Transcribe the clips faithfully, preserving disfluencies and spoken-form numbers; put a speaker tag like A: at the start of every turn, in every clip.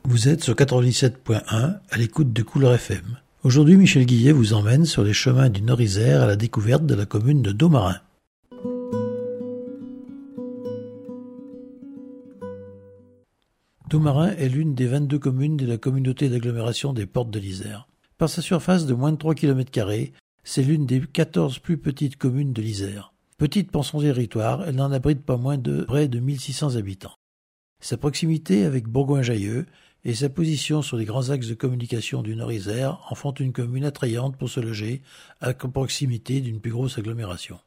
A: Vous êtes sur quatre-vingt-dix-sept point un à l'écoute de Couleur F M. Aujourd'hui, Michel Guillet vous emmène sur les chemins du Nord-Isère à la découverte de la commune de Domarin. Domarin est l'une des vingt-deux communes de la communauté d'agglomération des Portes de l'Isère. Par sa surface de moins de trois kilomètres carrés, c'est l'une des quatorze plus petites communes de l'Isère. Petite pour son territoire, elle n'en abrite pas moins de près de mille six cents habitants. Sa proximité avec Bourgoin-Jallieu et sa position sur les grands axes de communication du Nord-Isère en font une commune attrayante pour se loger à proximité d'une plus grosse agglomération.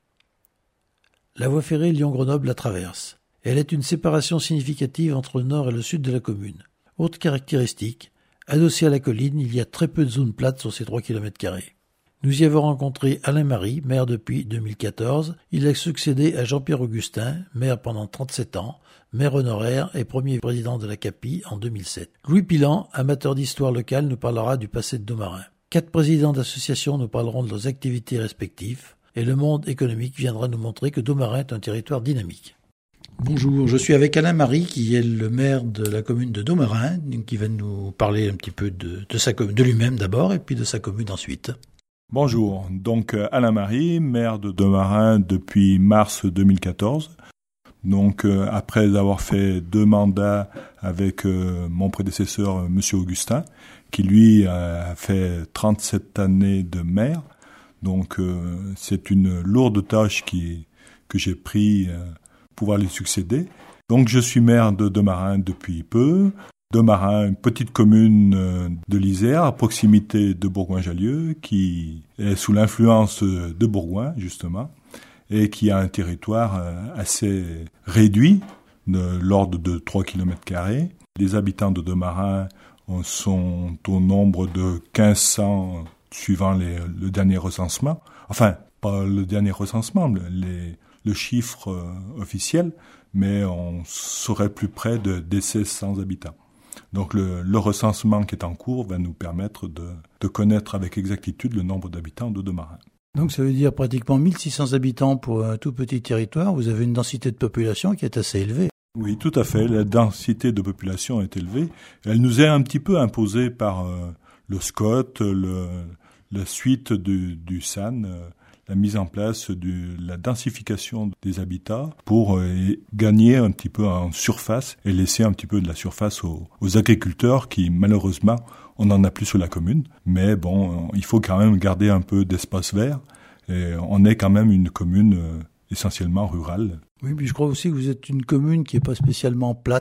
A: La voie ferrée Lyon-Grenoble la traverse. Elle est une séparation significative entre le nord et le sud de la commune. Autre caractéristique, adossée à la colline, il y a très peu de zones plates sur ces trois kilomètres carrés. Nous y avons rencontré Alain Marie, maire depuis deux mille quatorze. Il a succédé à Jean-Pierre Augustin, maire pendant trente-sept ans, maire honoraire et premier président de la C A P I en deux mille sept. Louis Pilan, amateur d'histoire locale, nous parlera du passé de Domarin. Quatre présidents d'associations nous parleront de leurs activités respectives. Et le monde économique viendra nous montrer que Domarin est un territoire dynamique. Bonjour, je suis avec Alain Marie, qui est le maire de la commune de Domarin, qui va nous parler un petit peu de, de, sa, de lui-même d'abord et puis de sa commune ensuite.
B: Bonjour, donc Alain Marie, maire de Domarin depuis mars deux mille quatorze. Donc euh, après avoir fait deux mandats avec euh, mon prédécesseur euh, Monsieur Augustin, qui lui a fait trente-sept années de maire. Donc euh, c'est une lourde tâche qui, que j'ai pris euh, pour pouvoir lui succéder. Donc je suis maire de Domarin depuis peu. Domarin, une petite commune de l'Isère, à proximité de Bourgoin-Jallieu, qui est sous l'influence de Bourgoin, justement, et qui a un territoire assez réduit, de l'ordre de trois kilomètres carrés. Les habitants de Domarin sont au nombre de quinze cents, suivant les, le dernier recensement. Enfin, pas le dernier recensement, les, le chiffre officiel, mais on serait plus près de, des seize cents habitants. Donc le, le recensement qui est en cours va nous permettre de, de connaître avec exactitude le nombre d'habitants de Domarin.
A: Donc ça veut dire pratiquement mille six cents habitants pour un tout petit territoire. Vous avez une densité de population qui est assez élevée.
B: Oui, tout à fait. La densité de population est élevée. Elle nous est un petit peu imposée par euh, le S C O T, le, la suite du, du S A N, euh, la mise en place de la densification des habitats pour euh, gagner un petit peu en surface et laisser un petit peu de la surface aux, aux agriculteurs qui, malheureusement, on n'en a plus sur la commune. Mais bon, il faut quand même garder un peu d'espace vert. Et on est quand même une commune euh, essentiellement rurale.
A: Oui, puis je crois aussi que vous êtes une commune qui n'est pas spécialement plate.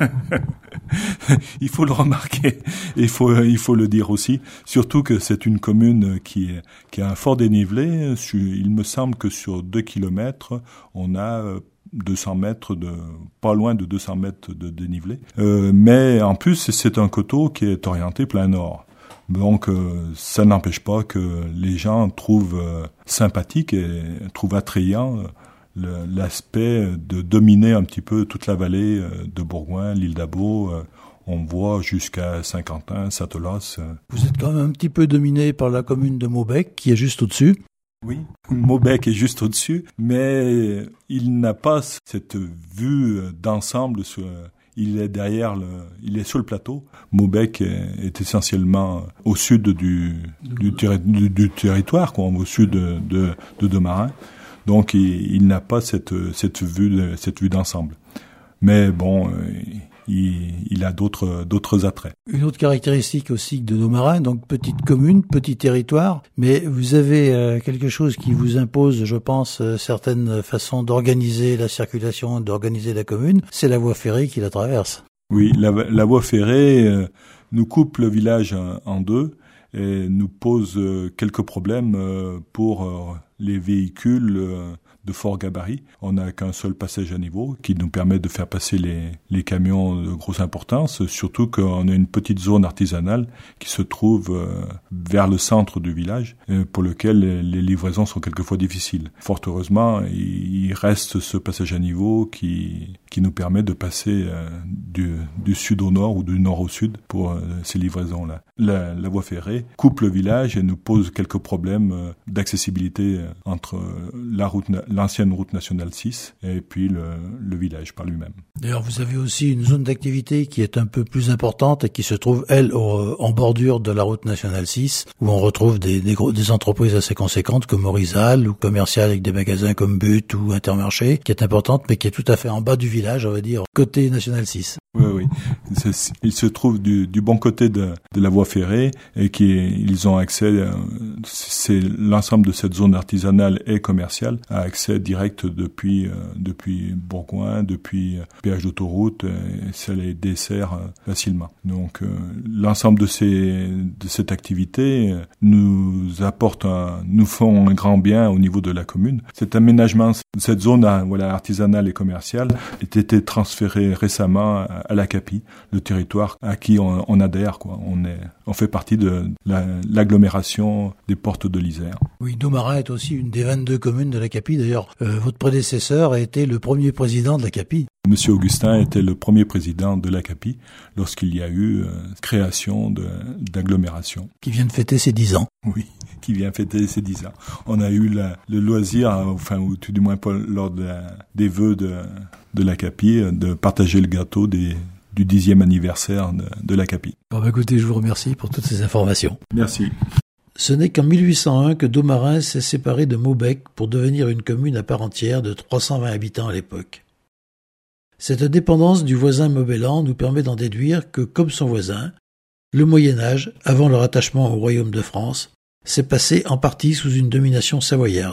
B: Il faut le remarquer, il faut il faut le dire aussi, surtout que c'est une commune qui est, qui a un fort dénivelé. Il me semble que sur deux kilomètres, on a deux cents mètres de pas loin de deux cents mètres de dénivelé. Euh, mais en plus, c'est un coteau qui est orienté plein nord. Donc euh, ça n'empêche pas que les gens trouvent euh, sympathique et trouvent attrayant euh, l'aspect de dominer un petit peu toute la vallée de Bourgoin, l'île d'Abo. On voit jusqu'à Saint-Quentin, Satolas.
A: Vous êtes quand même un petit peu dominé par la commune de Maubec, qui est juste au-dessus.
B: Oui, Maubec est juste au-dessus, mais il n'a pas cette vue d'ensemble. Sur, il est derrière, le, il est sur le plateau. Maubec est, est essentiellement au sud du, du, du, du territoire, quoi, au sud de, de, de Domarin. Donc, il, il n'a pas cette, cette vue, de, cette vue d'ensemble. Mais bon, il, il a d'autres, d'autres attraits.
A: Une autre caractéristique aussi de Domarin, donc petite commune, petit territoire, mais vous avez euh, quelque chose qui vous impose, je pense, euh, certaines façons d'organiser la circulation, d'organiser la commune, c'est la voie ferrée qui la traverse.
B: Oui, la, la voie ferrée euh, nous coupe le village en, en deux et nous pose euh, quelques problèmes euh, pour euh, les véhicules euh, de fort gabarit. On n'a qu'un seul passage à niveau qui nous permet de faire passer les, les camions de grosse importance, surtout qu'on a une petite zone artisanale qui se trouve euh, vers le centre du village, euh, pour lequel les, les livraisons sont quelquefois difficiles. Fort heureusement, il, il reste ce passage à niveau qui, qui nous permet de passer euh, du, du sud au nord ou du nord au sud pour euh, ces livraisons-là. La, la voie ferrée coupe le village et nous pose quelques problèmes euh, d'accessibilité euh, entre la route, l'ancienne route nationale six et puis le, le village par lui-même.
A: D'ailleurs, vous avez aussi une zone d'activité qui est un peu plus importante et qui se trouve, elle, au, en bordure de la route nationale six, où on retrouve des, des, gros, des entreprises assez conséquentes comme Orizal ou commerciales avec des magasins comme But ou Intermarché, qui est importante, mais qui est tout à fait en bas du village, on va dire, côté national six.
B: Oui, oui. C'est, il se trouve du, du bon côté de, de la voie ferrée et qui, ils ont accès, c'est l'ensemble de cette zone artisanale et commerciale a accès direct depuis, euh, depuis Bourgoin, depuis péage d'autoroute, et ça les dessert euh, facilement. Donc, euh, l'ensemble de ces, de cette activité nous apporte un, nous font un grand bien au niveau de la commune. Cet aménagement, cette zone, voilà, artisanale et commerciale, a été transféré récemment à à l'Acapi, le territoire à qui on, on adhère, quoi. On est, on fait partie de la, l'agglomération des Portes de l'Isère.
A: Oui, Domarin est aussi une des vingt-deux communes de l'Acapi. D'ailleurs, euh, votre prédécesseur a été le premier président de l'Acapi.
B: Monsieur Augustin était le premier président de l'Acapi lorsqu'il y a eu euh, création de, d'agglomération.
A: Qui vient de fêter ses dix ans.
B: Oui, qui vient fêter ses dix ans. On a eu la, le loisir, enfin, ou tout du moins pas lors de la, des vœux de, de l'Acapi, de partager le gâteau des, du dixième anniversaire de, de l'Acapi.
A: Bon, bah, écoutez, je vous remercie pour toutes ces informations.
B: Merci.
A: Ce n'est qu'en mille huit cent un que Domarin s'est séparé de Maubec pour devenir une commune à part entière de trois cent vingt habitants à l'époque. Cette dépendance du voisin Maubelan nous permet d'en déduire que, comme son voisin, le Moyen-Âge, avant le rattachement au royaume de France, s'est passé en partie sous une domination savoyarde.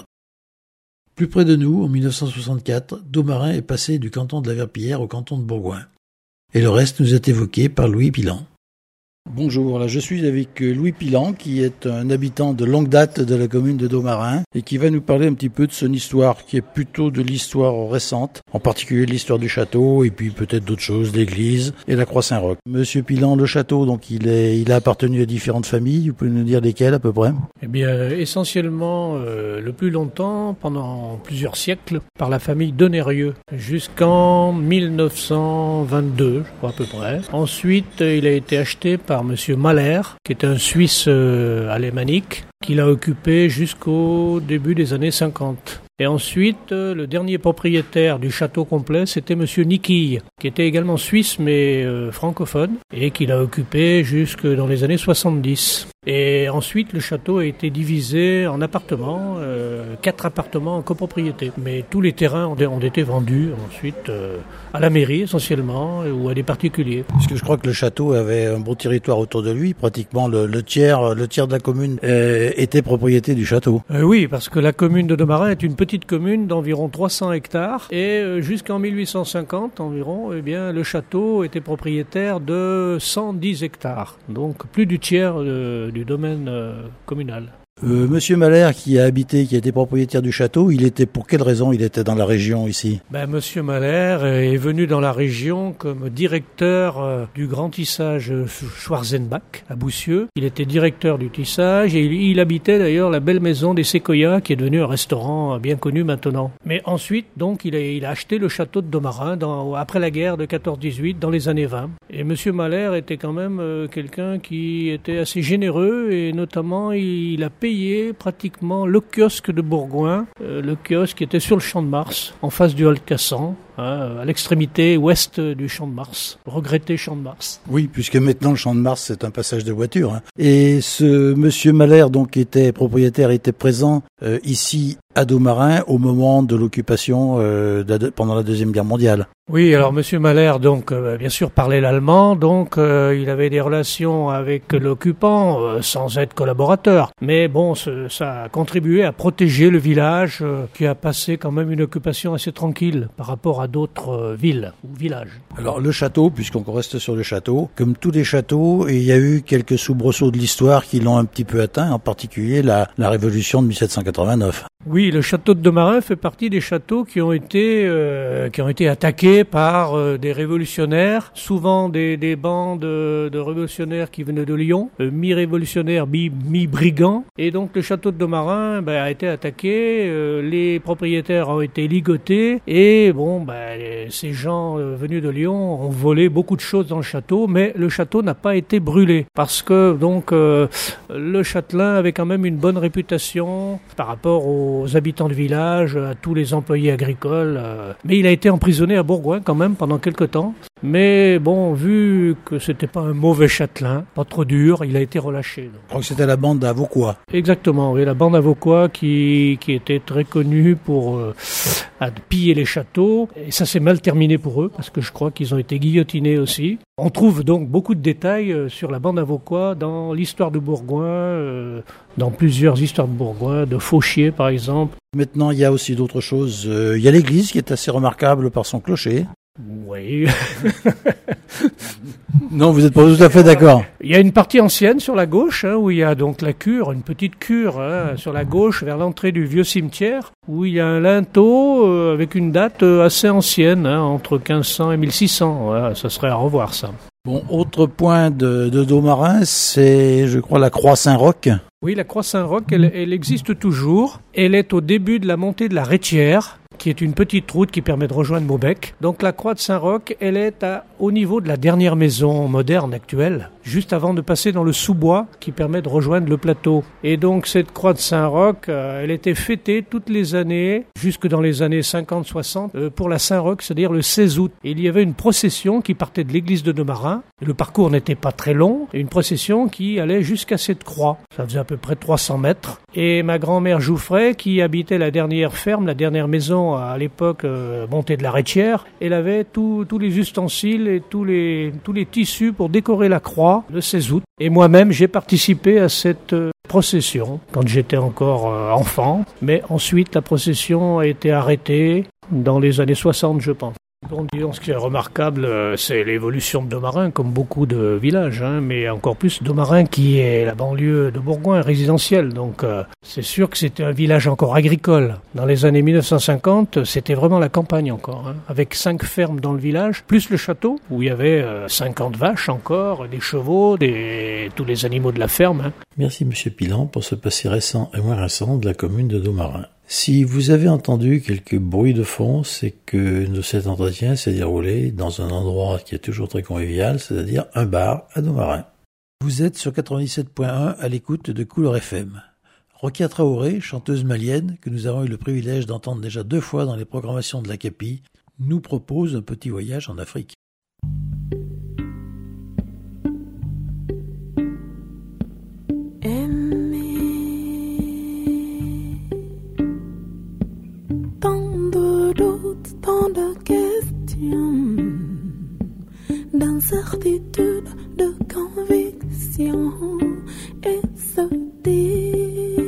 A: Plus près de nous, en mille neuf cent soixante-quatre, Domarin est passé du canton de la Verpillière au canton de Bourgoin. Et le reste nous est évoqué par Louis Pilan. Bonjour, là je suis avec Louis Pilan qui est un habitant de longue date de la commune de Domarin et qui va nous parler un petit peu de son histoire qui est plutôt de l'histoire récente, en particulier l'histoire du château et puis peut-être d'autres choses, l'église et la croix Saint-Roch. Monsieur Pilan, le château, donc il est, il a appartenu à différentes familles, vous pouvez nous dire lesquelles à peu près?
C: Eh bien essentiellement euh, le plus longtemps, pendant plusieurs siècles, par la famille Donnerieux jusqu'en mille neuf cent vingt-deux, je crois à peu près. Ensuite il a été acheté par Monsieur Mahler, qui est un Suisse euh, alémanique, qui l'a occupé jusqu'au début des années cinquante. Et ensuite, euh, le dernier propriétaire du château complet, c'était Monsieur Niquille, qui était également suisse mais euh, francophone, et qui l'a occupé jusque dans les années soixante-dix. Et ensuite, le château a été divisé en appartements, euh, quatre appartements en copropriété. Mais tous les terrains ont, ont été vendus ensuite euh, à la mairie essentiellement, ou à des particuliers.
A: Parce que je crois que le château avait un beau territoire autour de lui, pratiquement le, le tiers, le tiers de la commune euh, était propriété du château.
C: Euh, oui, parce que la commune de Domarin est une petite commune d'environ trois cents hectares, et euh, jusqu'en mille huit cent cinquante environ, eh bien, le château était propriétaire de cent dix hectares, donc plus du tiers euh, du domaine euh, communal.
A: Euh, Monsieur Mahler, qui a habité, qui a été propriétaire du château, il était pour quelle raison il était dans la région ici?
C: Ben, Monsieur Mahler est venu dans la région comme directeur euh, du grand tissage Schwarzenbach à Boussieux. Il était directeur du tissage et il, il habitait d'ailleurs la belle maison des Séquoias, qui est devenue un restaurant bien connu maintenant. Mais ensuite, donc, il a, il a acheté le château de Domarin dans, après la guerre de quatorze dix-huit, dans les années vingt. Et Monsieur Mahler était quand même euh, quelqu'un qui était assez généreux et notamment il, il a payé payé pratiquement le kiosque de Bourgoin, euh, le kiosque qui était sur le Champ de Mars, en face du Hall-Cassan, hein, à l'extrémité ouest du Champ de Mars, regretté Champ de Mars.
A: Oui, puisque maintenant le Champ de Mars c'est un passage de voiture. Hein. Et ce Monsieur Mahler, donc qui était propriétaire, était présent euh, ici à Domarin au moment de l'occupation euh, de, pendant la Deuxième Guerre mondiale.
C: Oui, alors Monsieur Mahler, donc euh, bien sûr parlait l'allemand, donc euh, il avait des relations avec l'occupant euh, sans être collaborateur. Mais bon, ce, ça a contribué à protéger le village euh, qui a passé quand même une occupation assez tranquille par rapport à d'autres euh, villes ou villages.
A: Alors le château, puisqu'on reste sur le château, comme tous les châteaux, il y a eu quelques soubresauts de l'histoire qui l'ont un petit peu atteint, en particulier la, la révolution de mille sept cent quatre-vingt-neuf.
C: Oui, le château de Domarin fait partie des châteaux qui ont été euh, qui ont été attaqués par euh, des révolutionnaires, souvent des, des bandes de, de révolutionnaires qui venaient de Lyon, euh, mi-révolutionnaires, mi, mi-brigands. Et donc le château de Domarin ben, a été attaqué, euh, les propriétaires ont été ligotés et bon, ben, les, ces gens euh, venus de Lyon ont volé beaucoup de choses dans le château, mais le château n'a pas été brûlé parce que donc euh, le châtelain avait quand même une bonne réputation par rapport aux aux habitants du village, à tous les employés agricoles. Euh, mais il a été emprisonné à Bourgoin quand même pendant quelque temps. Mais bon, vu que c'était pas un mauvais châtelain, pas trop dur, il a été relâché. Donc.
A: Je crois que c'était la bande à Vauquois.
C: Exactement, oui, la bande à Vauquois qui, qui était très connue pour euh, à piller les châteaux. Et ça s'est mal terminé pour eux, parce que je crois qu'ils ont été guillotinés aussi. On trouve donc beaucoup de détails sur la bande à Vauquois dans l'histoire de Bourgoin, euh, dans plusieurs histoires de Bourgoin, de Fauchier par exemple.
A: Maintenant, il y a aussi d'autres choses. Il y a l'église qui est assez remarquable par son clocher.
C: Oui.
A: Non, vous n'êtes pas tout à fait d'accord.
C: Il y a une partie ancienne sur la gauche, hein, où il y a donc la cure, une petite cure hein, sur la gauche vers l'entrée du vieux cimetière, où il y a un linteau euh, avec une date euh, assez ancienne, hein, entre quinze cents et mille six cents. Voilà, ça serait à revoir ça.
A: Bon, autre point de, de Domarin, c'est, je crois, la croix Saint-Roch.
C: Oui, la croix Saint-Roch, elle, elle existe toujours. Elle est au début de la montée de la Rétière, qui est une petite route qui permet de rejoindre Maubec. Donc la croix de Saint-Roch, elle est à, au niveau de la dernière maison moderne actuelle, juste avant de passer dans le sous-bois qui permet de rejoindre le plateau. Et donc cette croix de Saint-Roch, euh, elle était fêtée toutes les années, jusque dans les années cinquante soixante, euh, pour la Saint-Roch, c'est-à-dire le seize août. Et il y avait une procession qui partait de l'église de Domarin. Le parcours n'était pas très long, et une procession qui allait jusqu'à cette croix. Ça faisait à peu près trois cents mètres. Et ma grand-mère Jouffret, qui habitait la dernière ferme, la dernière maison à l'époque euh, montée de la Rétière, elle avait tous les ustensiles et tous les, tous les tissus pour décorer la croix le seize août. Et moi-même, j'ai participé à cette euh, procession quand j'étais encore euh, enfant. Mais ensuite, la procession a été arrêtée dans les années soixante, je pense. Bon, disons, ce qui est remarquable, euh, c'est l'évolution de Domarin, comme beaucoup de villages, hein, mais encore plus Domarin qui est la banlieue de Bourgoin, résidentielle. Donc euh, c'est sûr que c'était un village encore agricole. Dans les années mille neuf cent cinquante, c'était vraiment la campagne encore, hein, avec cinq fermes dans le village, plus le château, où il y avait euh, cinquante vaches encore, des chevaux, des... tous les animaux de la ferme. Hein.
A: Merci Monsieur Pilan pour ce passé récent et moins récent de la commune de Domarin. Si vous avez entendu quelques bruits de fond, c'est que cet entretien s'est déroulé dans un endroit qui est toujours très convivial, c'est-à-dire un bar à Domarin. Vous êtes sur quatre-vingt-dix-sept point un à l'écoute de Couleur F M. Rokia Traoré, chanteuse malienne, que nous avons eu le privilège d'entendre déjà deux fois dans les programmations de l'A C A P I, nous propose un petit voyage en Afrique.
D: Tant de questions, d'incertitude, de conviction, et se dire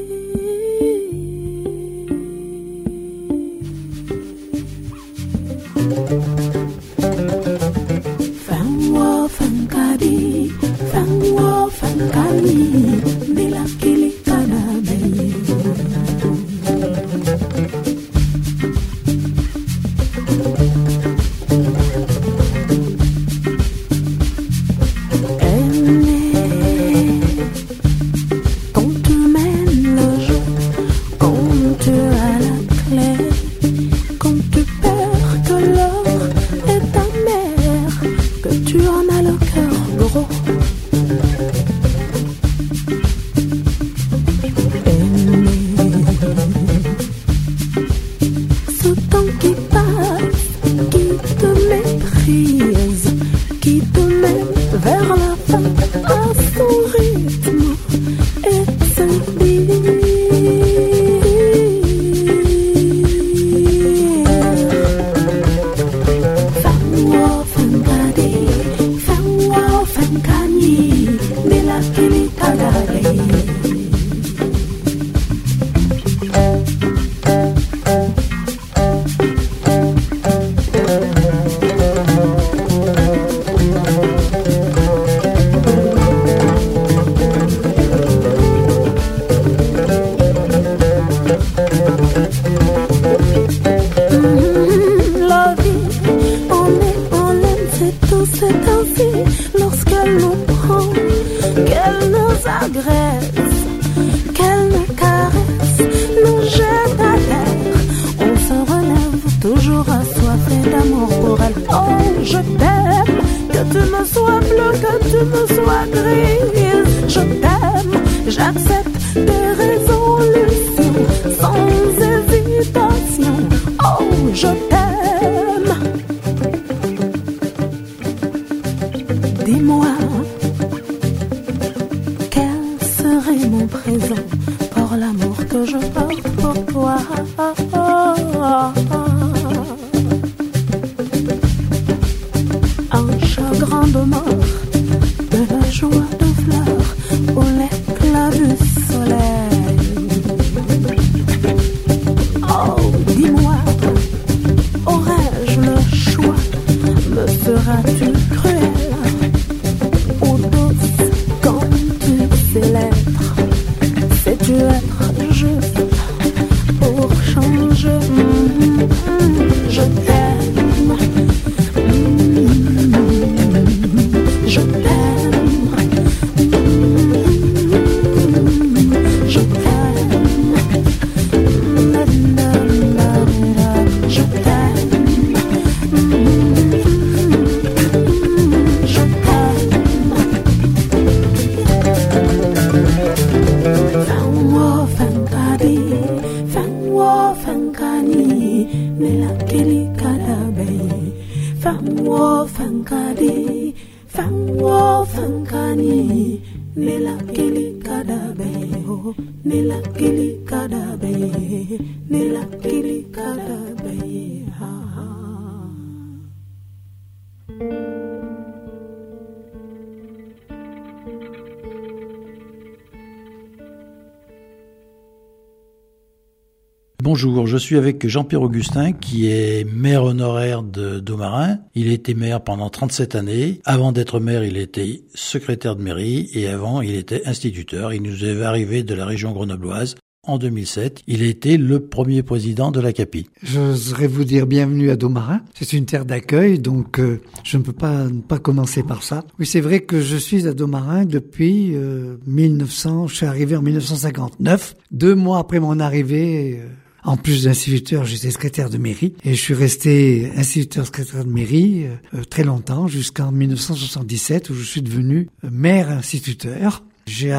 D: Fais-moi Fankadi, fais-moi Fankadi, de la Kilikana Baye.
E: J'accepte tes résolutions sans
D: je t'aime. Dis-moi, quel serait mon présent pour l'amour que je porte pour toi? Un chagrin de mort, de la joie de fleurs, ou l'éclat du soleil. Oh, dis-moi, aurais-je le choix? Me seras-tu cruel ou douce comme tu sais l'être? Sais-tu être juste pour changer? Mmh, je t'aime. Je t'aime, je t'aime, je t'aime, je t'aime. Fanwo fankadi, fanwo fankani, nela kili kadabe. Fanwo fankadi. Fanwo fankani, nela kili kadabe, oh, nela kili kadabe, nela kili kadabe, ah, ah.
A: Bonjour, je suis avec Jean-Pierre Augustin qui est maire honoraire de Domarin. Il a été maire pendant trente-sept années. Avant d'être maire, il était secrétaire de mairie et avant, il était instituteur. Il nous est arrivé de la région grenobloise. En deux mille sept, il a été le premier président de la C A P I.
E: J'oserais vous dire bienvenue à Domarin. C'est une terre d'accueil, donc euh, je ne peux pas ne pas commencer par ça. Oui, c'est vrai que je suis à Domarin depuis euh, mille neuf cents. Je suis arrivé en mille neuf cent cinquante-neuf. Deux mois après mon arrivée, euh, en plus d'instituteur, j'étais secrétaire de mairie et je suis resté instituteur secrétaire de mairie euh, très longtemps, jusqu'en mille neuf cent soixante-dix-sept où je suis devenu euh, maire instituteur. J'ai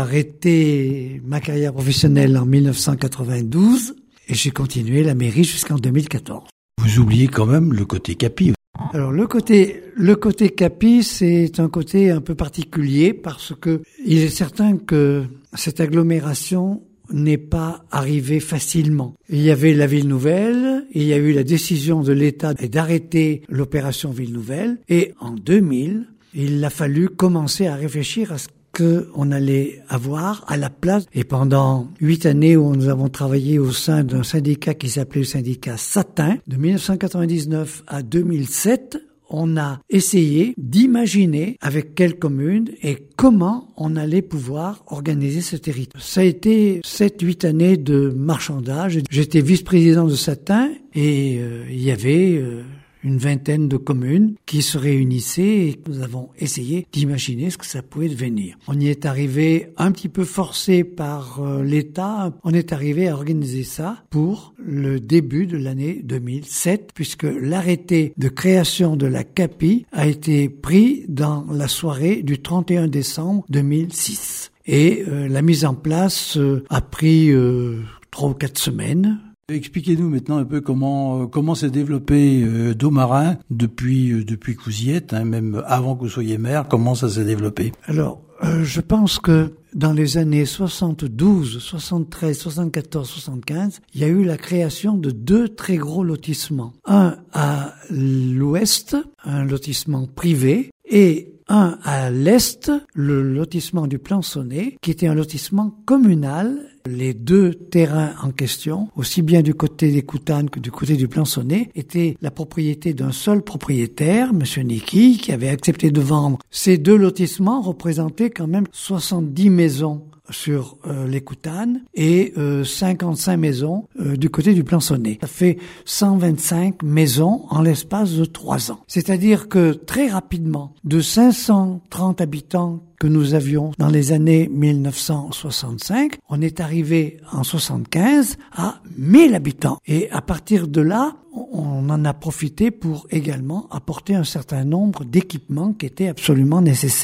E: arrêté ma carrière professionnelle en mille neuf cent quatre-vingt-douze et j'ai continué la mairie jusqu'en deux mille quatorze.
A: Vous oubliez quand même le côté C A P I.
E: Alors le côté le côté C A P I, c'est un côté un peu particulier parce que il est certain que cette agglomération n'est pas arrivée facilement. Il y avait la Ville Nouvelle, il y a eu la décision de l'État d'arrêter l'opération Ville Nouvelle et en deux mille, il a fallu commencer à réfléchir à ce qu'on allait avoir à la place. Et pendant huit années où nous avons travaillé au sein d'un syndicat qui s'appelait le syndicat Satin, de mille neuf cent quatre-vingt-dix-neuf à deux mille sept, on a essayé d'imaginer avec quelle commune et comment on allait pouvoir organiser ce territoire. Ça a été sept huit années de marchandage. J'étais vice-président de Satin et euh, il y avait euh, une vingtaine de communes qui se réunissaient et nous avons essayé d'imaginer ce que ça pouvait devenir. On y est arrivé un petit peu forcé par euh, l'État. On est arrivé à organiser ça pour le début de l'année deux mille sept, puisque l'arrêté de création de la C A P I a été pris dans la soirée du trente et un décembre deux mille six. Et euh, la mise en place euh, a pris euh, trois ou quatre semaines.
A: Expliquez-nous maintenant un peu comment euh, comment s'est développé euh, Domarin depuis euh, depuis que vous y êtes, hein, même avant que vous soyez maire. Comment ça s'est développé?
E: Alors, euh, je pense que dans les années soixante-douze, soixante-treize, soixante-quatorze, soixante-quinze, il y a eu la création de deux très gros lotissements. Un à l'ouest, un lotissement privé, et un à l'est, le lotissement du Plansonnet, qui était un lotissement communal. Les deux terrains en question, aussi bien du côté des Coutanes que du côté du Plansonnet, étaient la propriété d'un seul propriétaire, Monsieur Niki, qui avait accepté de vendre. Ces deux lotissements représentaient quand même soixante-dix maisons sur euh, les Coutanes et euh, cinquante-cinq maisons euh, du côté du Plansonnet. Ça fait cent vingt-cinq maisons en l'espace de trois ans. C'est-à-dire que très rapidement, de cinq cent trente habitants que nous avions dans les années mille neuf cent soixante-cinq, on est arrivé en soixante-quinze à mille habitants. Et à partir de là, on en a profité pour également apporter un certain nombre d'équipements qui étaient absolument nécessaires.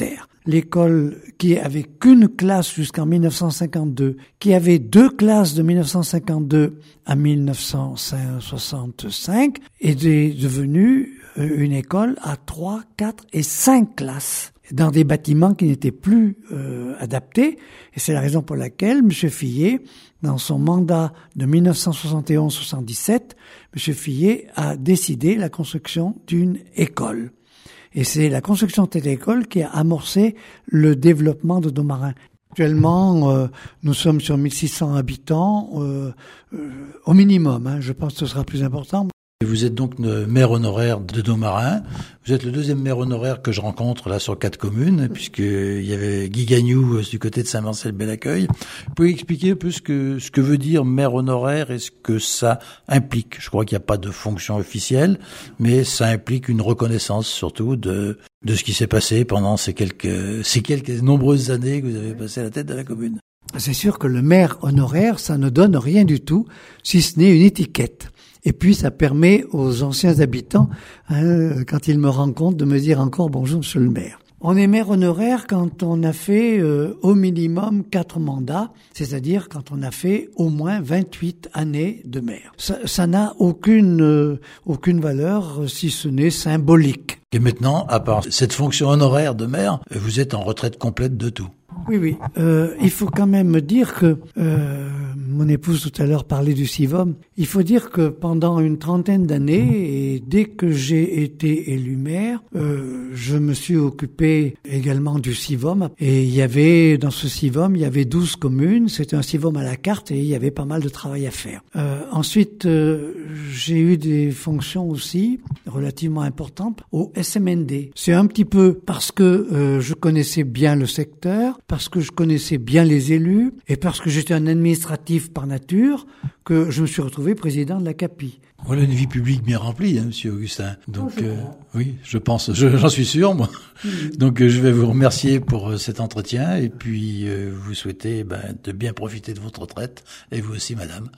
E: l'école qui avait qu'une classe jusqu'en mille neuf cent cinquante-deux, qui avait deux classes de mille neuf cent cinquante-deux à mille neuf cent soixante-cinq, est devenue une école à trois, quatre et cinq classes dans des bâtiments qui n'étaient plus euh, adaptés. Et c'est la raison pour laquelle M. Fillet, dans son mandat de mille neuf cent soixante et onze à soixante-dix-sept, M. Fillet a décidé la construction d'une école. Et c'est la construction de cette école qui a amorcé le développement de Domarin. Actuellement, euh, nous sommes sur mille six cents habitants, euh, euh, au minimum. Hein, je pense que ce sera plus important.
A: Vous êtes donc le maire honoraire de Domarin. Vous êtes le deuxième maire honoraire que je rencontre là sur quatre communes, puisqu'il y avait Guy Gagnou du côté de Saint-Marcel-Bel-Accueil. Vous pouvez expliquer un peu ce que, ce que veut dire maire honoraire et ce que ça implique? Je crois qu'il n'y a pas de fonction officielle, mais ça implique une reconnaissance surtout de, de ce qui s'est passé pendant ces quelques, ces quelques nombreuses années que vous avez passé à la tête de la commune.
E: C'est sûr que le maire honoraire, ça ne donne rien du tout, si ce n'est une étiquette. Et puis, ça permet aux anciens habitants, hein, quand ils me rencontrent, de me dire encore « Bonjour, monsieur le maire ». On est maire honoraire quand on a fait euh, au minimum quatre mandats, c'est-à-dire quand on a fait au moins vingt-huit années de maire. Ça, ça n'a aucune, euh, aucune valeur, si ce n'est symbolique.
A: Et maintenant, à part cette fonction honoraire de maire, vous êtes en retraite complète de tout.
E: Oui, oui. Euh, il faut quand même me dire que, euh, mon épouse tout à l'heure parlait du CIVOM, il faut dire que pendant une trentaine d'années, et dès que j'ai été élu maire, euh, je me suis occupé également du CIVOM. Et il y avait, dans ce CIVOM, il y avait douze communes, c'était un CIVOM à la carte et il y avait pas mal de travail à faire. Euh, ensuite, euh, j'ai eu des fonctions aussi relativement importantes au S M N D. C'est un petit peu parce que euh, je connaissais bien le secteur, parce que je connaissais bien les élus et parce que j'étais un administratif par nature que je me suis retrouvé président de la C A P I.
A: Voilà une vie publique bien remplie, hein, monsieur Augustin. Donc, oh, euh, oui, je pense, je, j'en suis sûr, moi. Mmh. Donc, euh, je vais vous remercier pour euh, cet entretien et puis euh, vous souhaiter ben, de bien profiter de votre retraite et vous aussi, madame.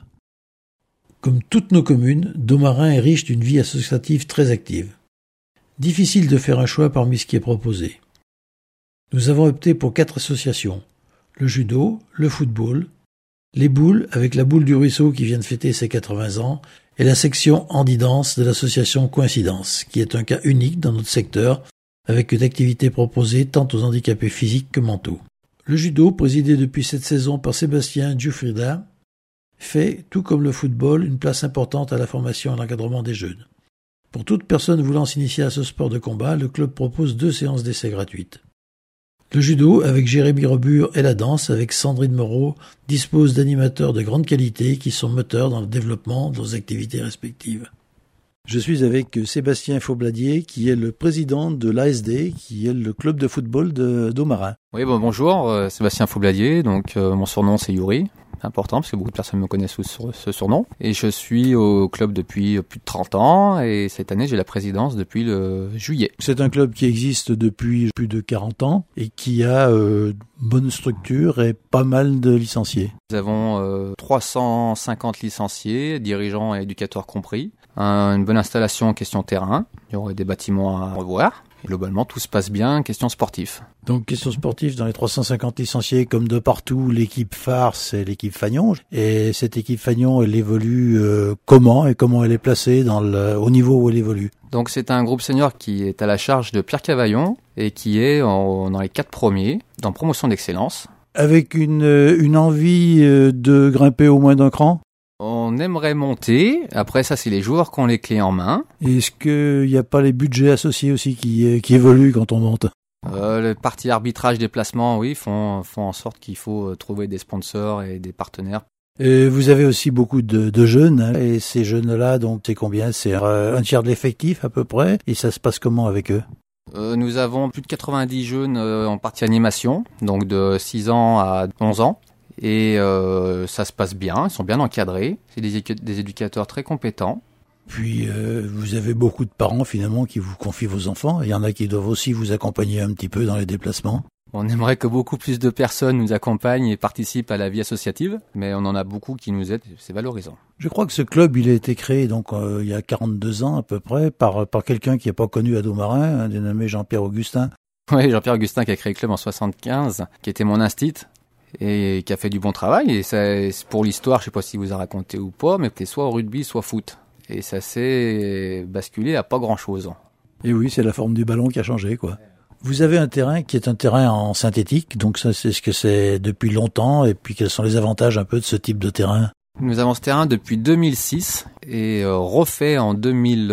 A: Comme toutes nos communes, Domarin est riche d'une vie associative très active. Difficile de faire un choix parmi ce qui est proposé. Nous avons opté pour quatre associations. Le judo, le football, les boules avec la boule du ruisseau qui vient de fêter ses quatre-vingts ans et la section handi-danse de l'association Coïncidence, qui est un cas unique dans notre secteur avec une activité proposée tant aux handicapés physiques que mentaux. Le judo, présidé depuis cette saison par Sébastien Giuffrida, fait, tout comme le football, une place importante à la formation et à l'encadrement des jeunes. Pour toute personne voulant s'initier à ce sport de combat, le club propose deux séances d'essai gratuites. Le judo, avec Jérémy Rebure, et la danse, avec Sandrine Moreau, dispose d'animateurs de grande qualité qui sont moteurs dans le développement de nos activités respectives. Je suis avec Sébastien Faubladier, qui est le président de l'A S D, qui est le club de football de Domarin.
F: Oui, bon, bonjour, euh, Sébastien Faubladier, donc euh, mon surnom c'est Yuri. Important parce que beaucoup de personnes me connaissent sous ce surnom. Et je suis au club depuis plus de trente ans et cette année j'ai la présidence depuis le juillet.
A: C'est un club qui existe depuis plus de quarante ans et qui a euh, bonne structure et pas mal de licenciés.
F: Nous avons euh, trois cent cinquante licenciés, dirigeants et éducateurs compris. Un, une bonne installation en question terrain. Il y aurait des bâtiments à revoir. Et globalement, tout se passe bien, question sportive.
A: Donc, question sportive, dans les trois cent cinquante licenciés, comme de partout, l'équipe phare, c'est l'équipe Fagnon. Et cette équipe Fagnon, elle évolue euh, comment et comment elle est placée dans le, au niveau où elle évolue?
F: Donc, c'est un groupe senior qui est à la charge de Pierre Cavaillon et qui est en, dans les quatre premiers, dans promotion d'excellence.
A: Avec une, une envie de grimper au moins d'un cran?
F: On aimerait monter. Après, ça, c'est les joueurs qui ont les clés en main.
A: Est-ce qu'il n'y a pas les budgets associés aussi qui, qui évoluent quand on monte?
F: euh, Le parti arbitrage des placements, oui, font, font en sorte qu'il faut trouver des sponsors et des partenaires.
A: Et vous avez aussi beaucoup de, de jeunes, hein, et ces jeunes-là, donc c'est combien? C'est un tiers de l'effectif à peu près. Et ça se passe comment avec eux?
F: euh, Nous avons plus de quatre-vingt-dix jeunes euh, en partie animation, donc de six ans à onze ans. Et euh, ça se passe bien, ils sont bien encadrés, c'est des, édu- des éducateurs très compétents.
A: Puis euh, vous avez beaucoup de parents finalement qui vous confient vos enfants, il y en a qui doivent aussi vous accompagner un petit peu dans les déplacements.
F: On aimerait que beaucoup plus de personnes nous accompagnent et participent à la vie associative, mais on en a beaucoup qui nous aident, c'est valorisant.
A: Je crois que ce club, il a été créé donc euh, il y a quarante-deux ans à peu près par par quelqu'un qui n'est pas connu à Domarin, un dénommé Jean-Pierre Augustin.
F: Oui, Jean-Pierre Augustin qui a créé le club en soixante-quinze, qui était mon instit et qui a fait du bon travail. Et ça, pour l'histoire, je sais pas si vous a raconté ou pas, mais c'était soit au rugby, soit foot. Et ça s'est basculé à pas grand-chose.
A: Et oui, c'est la forme du ballon qui a changé, quoi. Vous avez un terrain qui est un terrain en synthétique, donc ça, c'est ce que c'est depuis longtemps. Et puis, quels sont les avantages un peu de ce type de terrain?
F: Nous avons ce terrain depuis deux mille six et euh, refait en deux mille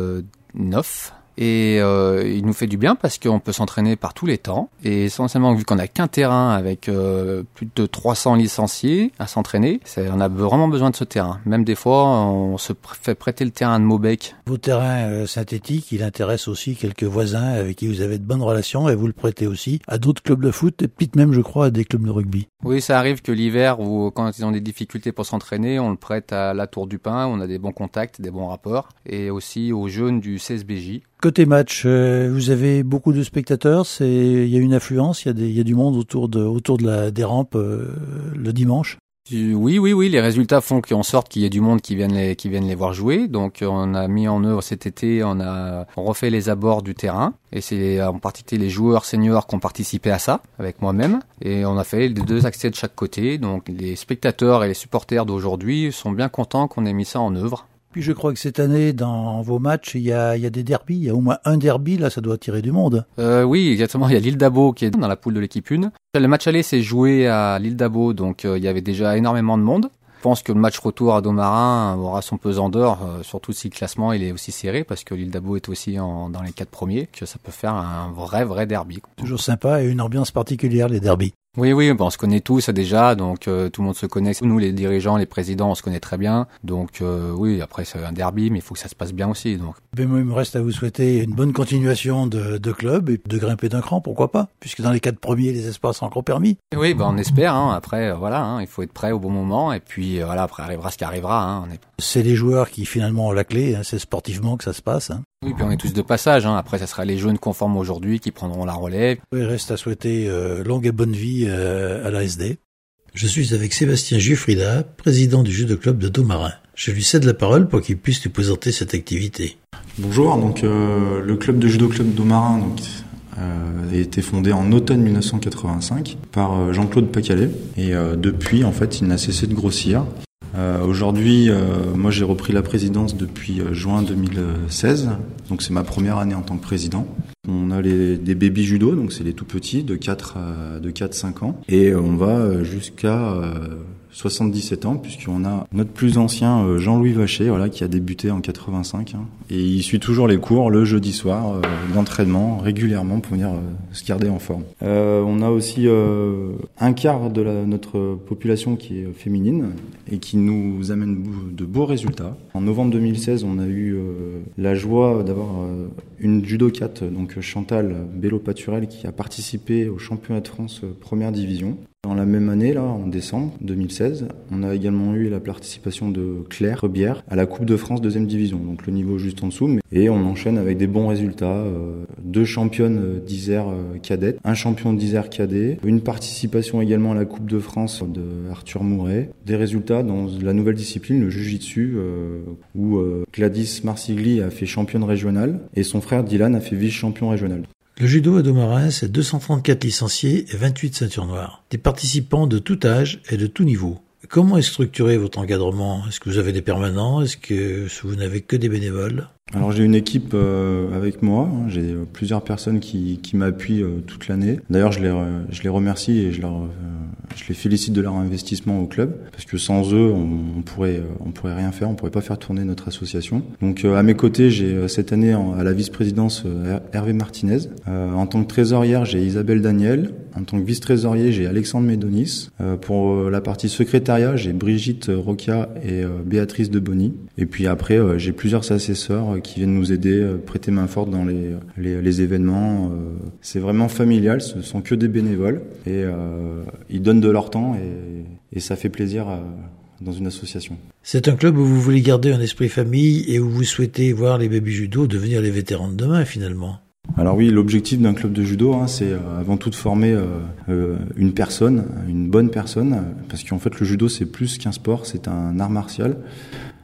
F: neuf. Et euh, il nous fait du bien parce qu'on peut s'entraîner par tous les temps. Et essentiellement, vu qu'on n'a qu'un terrain avec euh, plus de trois cents licenciés à s'entraîner, c'est, on a vraiment besoin de ce terrain. Même des fois, on se pr- fait prêter le terrain de Maubec.
A: Vos terrains euh, synthétiques, il intéresse aussi quelques voisins avec qui vous avez de bonnes relations et vous le prêtez aussi à d'autres clubs de foot et peut-être même, je crois, à des clubs de rugby.
F: Oui, ça arrive que l'hiver, ou quand ils ont des difficultés pour s'entraîner, on le prête à la Tour du Pin, on a des bons contacts, des bons rapports, et aussi aux jeunes du C S B J.
A: Côté match, euh, vous avez beaucoup de spectateurs, c'est, il y a une affluence, il y a des, il y a du monde autour de, autour de la, des rampes euh, le dimanche.
F: Oui, oui, oui, les résultats font qu'en sorte qu'il y ait du monde qui vienne les, qui viennent les voir jouer. Donc, on a mis en œuvre cet été, on a on refait les abords du terrain. Et c'est en particulier les joueurs seniors qui ont participé à ça, avec moi-même. Et on a fait les deux accès de chaque côté. Donc, les spectateurs et les supporters d'aujourd'hui sont bien contents qu'on ait mis ça en œuvre.
A: Puis je crois que cette année, dans vos matchs, il y a, il y a des derbys. Il y a au moins un derby, là, ça doit attirer du monde.
F: Euh, oui, exactement. Il y a l'île d'Abo qui est dans la poule de l'équipe un. Le match aller s'est joué à l'île d'Abo, donc euh, il y avait déjà énormément de monde. Je pense que le match retour à Domarin aura son pesant d'or, euh, surtout si le classement il est aussi serré, parce que l'île d'Abo est aussi en, dans les quatre premiers, que ça peut faire un vrai, vrai derby.
A: Toujours sympa et une ambiance particulière, les derbys.
F: Oui, oui, bon, on se connaît tous déjà, donc euh, tout le monde se connaît. Nous, les dirigeants, les présidents, on se connaît très bien. Donc euh, oui, après c'est un derby, mais il faut que ça se passe bien aussi. Donc.
A: Ben, moi, il me reste à vous souhaiter une bonne continuation de, de club et de grimper d'un cran, pourquoi pas, puisque dans les quatre premiers, les espoirs sont encore permis.
F: Oui, ben on espère. Hein, après, euh, voilà, hein, il faut être prêt au bon moment, et puis euh, voilà, après arrivera ce qui arrivera. Hein, on est...
A: C'est les joueurs qui finalement ont la clé. Hein, c'est sportivement que ça se passe. Hein.
F: Oui, puis on est tous de passage. Hein. Après, ça sera les jeunes conformes aujourd'hui qui prendront la relève.
A: Il reste à souhaiter euh, longue et bonne vie euh, à l'A S D. Je suis avec Sébastien Giuffrida, président du judo club de Domarin. Je lui cède la parole pour qu'il puisse nous présenter cette activité.
G: Bonjour, donc euh, le club de judo club Domarin donc, euh, a été fondé en automne mille neuf cent quatre-vingt-cinq par euh, Jean-Claude Pacalet et euh, depuis en fait il n'a cessé de grossir. Euh, aujourd'hui, euh, moi j'ai repris la présidence depuis euh, juin deux mille seize, donc c'est ma première année en tant que président. On a les, des baby judo, donc c'est les tout petits de quatre à cinq ans, et on va jusqu'à euh, soixante-dix-sept ans, puisqu'on a notre plus ancien euh, Jean-Louis Vacher, voilà, qui a débuté en quatre-vingt-cinq, hein, et il suit toujours les cours le jeudi soir euh, d'entraînement régulièrement pour venir euh, se garder en forme. Euh, on a aussi euh, un quart de la, notre population qui est féminine et qui nous amène de beaux résultats. En novembre deux mille seize, on a eu euh, la joie d'avoir euh, une judokate, donc Chantal Bello-Paturel, qui a participé au championnat de France euh, première division. Dans la même année, là, en décembre deux mille seize, on a également eu la participation de Claire Rebière à la Coupe de France deuxième division, donc le niveau juste en dessous. Et on enchaîne avec des bons résultats, euh, deux championnes d'Isère euh, cadettes, un champion d'Isère cadet, une participation également à la Coupe de France de Arthur Mouret, des résultats dans la nouvelle discipline, le Jiu-Jitsu, euh, où euh, Gladys Marsigli a fait championne régionale et son frère Dylan a fait vice-champion régional.
A: Le judo à Domarin, c'est deux cent trente-quatre licenciés et vingt-huit ceintures noires. Des participants de tout âge et de tout niveau. Comment est structuré votre encadrement ? Est-ce que vous avez des permanents ? Est-ce que vous n'avez que des bénévoles ?
G: Alors j'ai une équipe euh, avec moi, hein, j'ai euh, plusieurs personnes qui, qui m'appuient euh, toute l'année. D'ailleurs je les, euh, je les remercie et je, leur, euh, je les félicite de leur investissement au club, parce que sans eux on, on pourrait on pourrait rien faire, on pourrait pas faire tourner notre association. Donc euh, à mes côtés j'ai euh, cette année en, à la vice-présidence euh, Hervé Martinez. Euh, en tant que trésorière j'ai Isabelle Daniel. En tant que vice-trésorier j'ai Alexandre Médonis. Euh, pour euh, la partie secrétariat j'ai Brigitte Roca et euh, Béatrice Deboni. Et puis après euh, j'ai plusieurs assesseurs qui viennent nous aider, prêter main forte dans les, les, les événements. C'est vraiment familial, ce sont que des bénévoles et euh, ils donnent de leur temps et, et ça fait plaisir à, dans une association.
A: C'est un club où vous voulez garder un esprit famille et où vous souhaitez voir les baby judo devenir les vétérans de demain finalement.
G: Alors oui, l'objectif d'un club de judo, hein, c'est euh, avant tout de former euh, euh, une personne, une bonne personne, parce qu'en fait le judo c'est plus qu'un sport, c'est un art martial.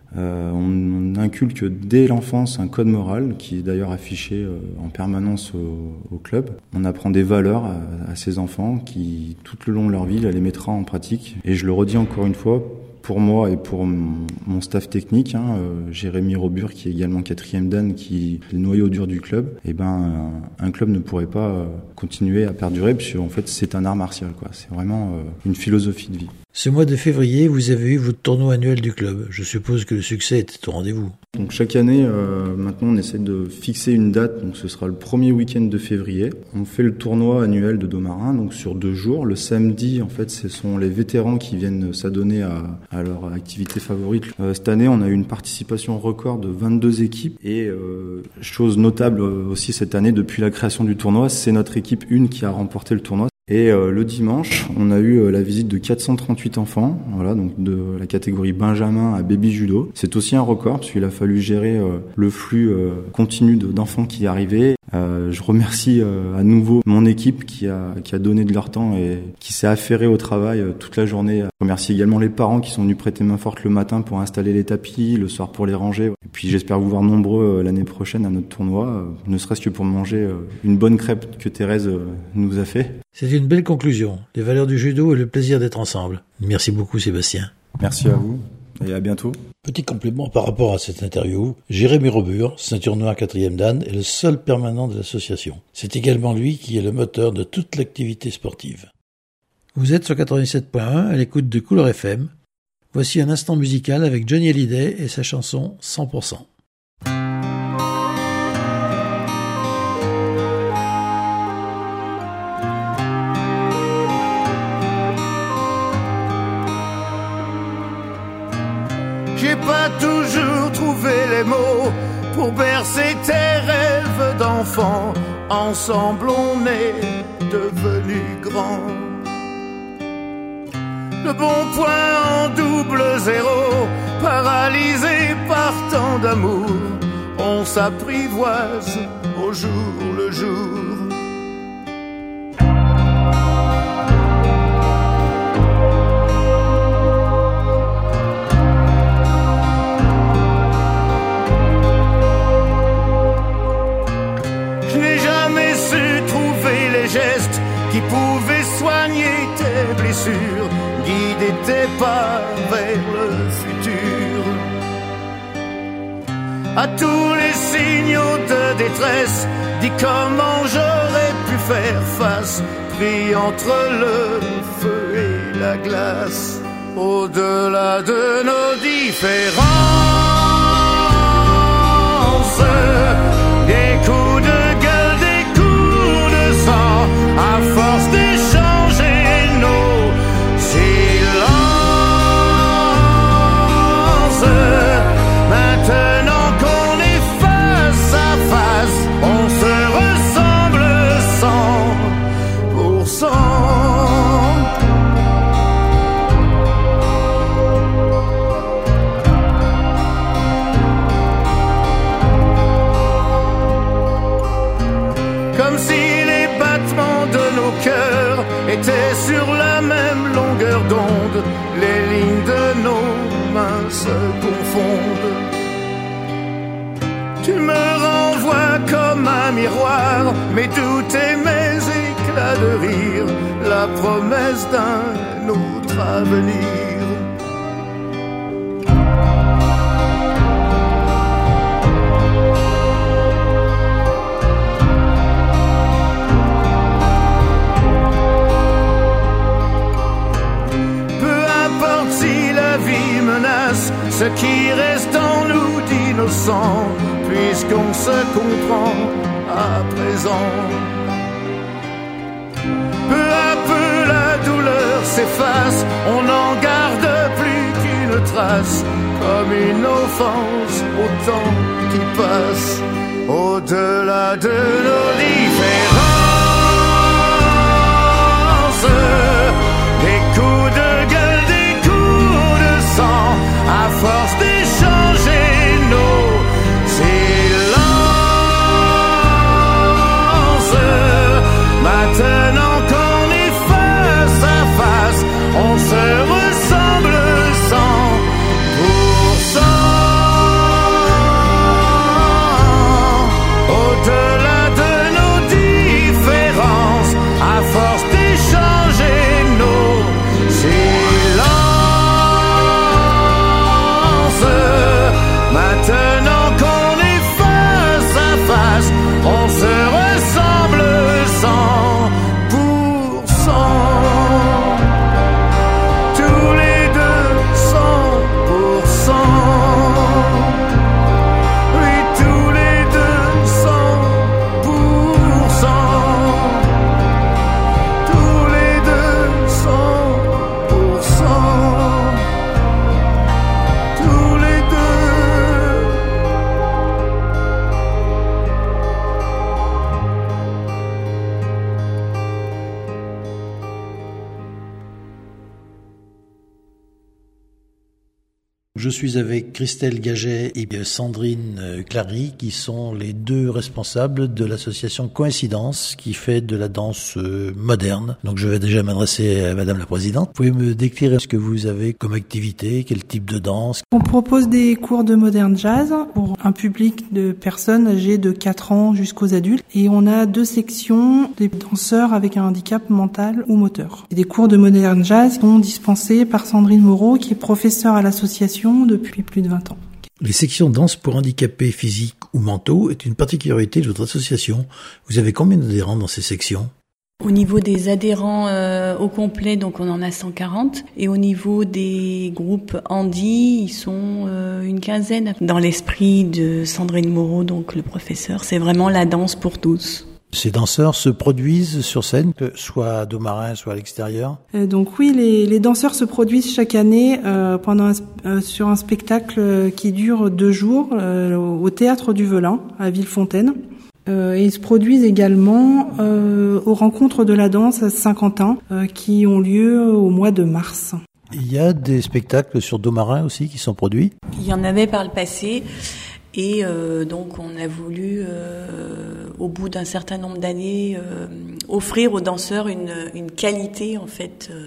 G: Euh, on, on inculque dès l'enfance un code moral qui est d'ailleurs affiché euh, en permanence au, au club. On apprend des valeurs à, à ces enfants qui, tout le long de leur vie, les mettra en pratique. Et je le redis encore une fois, pour moi et pour mon, mon staff technique, hein, euh, Jérémy Robur, qui est également quatrième dan, qui est le noyau dur du club, et ben un, un club ne pourrait pas euh, continuer à perdurer, puisque en fait c'est un art martial, quoi. C'est vraiment euh, une philosophie de vie.
A: Ce mois de février, vous avez eu votre tournoi annuel du club. Je suppose que le succès était au rendez-vous.
G: Donc chaque année, euh, maintenant, on essaie de fixer une date. Donc ce sera le premier week-end de février. On fait le tournoi annuel de Domarin, donc sur deux jours. Le samedi, en fait, ce sont les vétérans qui viennent s'adonner à, à leur activité favorite. Euh, cette année, on a eu une participation record de vingt-deux équipes. Et euh, chose notable aussi cette année, depuis la création du tournoi, c'est notre équipe une qui a remporté le tournoi. Et euh, le dimanche, on a eu euh, la visite de quatre cent trente-huit enfants, voilà, donc de la catégorie Benjamin à Baby Judo. C'est aussi un record parce qu'il a fallu gérer euh, le flux euh, continu de, d'enfants qui arrivaient. Euh, je remercie euh, à nouveau mon équipe qui a qui a donné de leur temps et qui s'est affairée au travail euh, toute la journée. Je remercie également les parents qui sont venus prêter main forte le matin pour installer les tapis, le soir pour les ranger. Et puis j'espère vous voir nombreux euh, l'année prochaine à notre tournoi, euh, ne serait-ce que pour manger euh, une bonne crêpe que Thérèse euh, nous a fait.
A: C'est une belle conclusion. Les valeurs du judo et le plaisir d'être ensemble. Merci beaucoup Sébastien.
G: Merci à vous et à bientôt.
A: Petit complément par rapport à cette interview, Jérémy Robur, ceinture noire quatrième dan, est le seul permanent de l'association. C'est également lui qui est le moteur de toute l'activité sportive. Vous êtes sur quatre-vingt-sept point un à l'écoute de Couleur F M. Voici un instant musical avec Johnny Hallyday et sa chanson cent pour cent.
H: J'ai pas toujours trouvé les mots pour bercer tes rêves d'enfant. Ensemble on est devenus grands. Le bon point en double zéro, paralysé par tant d'amour, on s'apprivoise au jour le jour. Gestes qui pouvaient soigner tes blessures, guider tes pas vers le futur. À tous les signaux de détresse, dis comment j'aurais pu faire face, pris entre le feu et la glace. Au-delà de nos différences, des coups de gueule, des coups de sang, à force d'échanger nos silences. Maintenant qu'on est face à face, on se ressemble cent pour cent. Comme si les battements de nos cœurs étaient sur la même longueur d'onde, les lignes de nos mains se confondent. Tu me renvoies comme un miroir mes doutes et mes éclats de rire, la promesse d'un autre avenir. Ce qui reste en nous d'innocent, puisqu'on se comprend à présent. Peu à peu la douleur s'efface, on n'en garde plus qu'une trace, comme une offense au temps qui passe. Au-delà de nos différences, des coups de gueule, des coups de sang, à force d'échanger nos silences. Maintenant qu'on est face à face, on se ressemble cent pour cent.
A: Je suis avec Christelle Gaget et Sandrine Clary, qui sont les deux responsables de l'association Coïncidence, qui fait de la danse moderne. Donc je vais déjà m'adresser à Madame la Présidente. Vous pouvez me décrire ce que vous avez comme activité, quel type de danse?
I: On propose des cours de modern jazz pour un public de personnes âgées de quatre ans jusqu'aux adultes. Et on a deux sections, des danseurs avec un handicap mental ou moteur. Et des cours de modern jazz sont dispensés par Sandrine Moreau, qui est professeure à l'association depuis plus de vingt ans.
A: Les sections danse pour handicapés physiques ou mentaux est une particularité de votre association. Vous avez combien d'adhérents dans ces sections?
J: Au niveau des adhérents euh, au complet, donc on en a cent quarante. Et au niveau des groupes handi, ils sont euh, une quinzaine. Dans l'esprit de Sandrine Moreau, donc le professeur, c'est vraiment la danse pour tous.
A: Ces danseurs se produisent sur scène, soit à Domarin, soit à l'extérieur.
I: Euh, donc oui, les, les danseurs se produisent chaque année euh, pendant un, euh, sur un spectacle qui dure deux jours euh, au Théâtre du Velin à Villefontaine. Euh, et ils se produisent également euh, aux rencontres de la danse à Saint-Quentin euh, qui ont lieu au mois de mars.
A: Il y a des spectacles sur Domarin aussi qui sont produits?
J: Il y en avait par le passé. Et euh, donc on a voulu, euh, au bout d'un certain nombre d'années, euh, offrir aux danseurs une, une qualité en fait euh,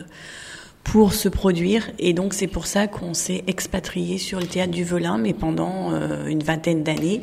J: pour se produire. Et donc c'est pour ça qu'on s'est expatrié sur le Théâtre du Velin, mais pendant euh, une vingtaine d'années,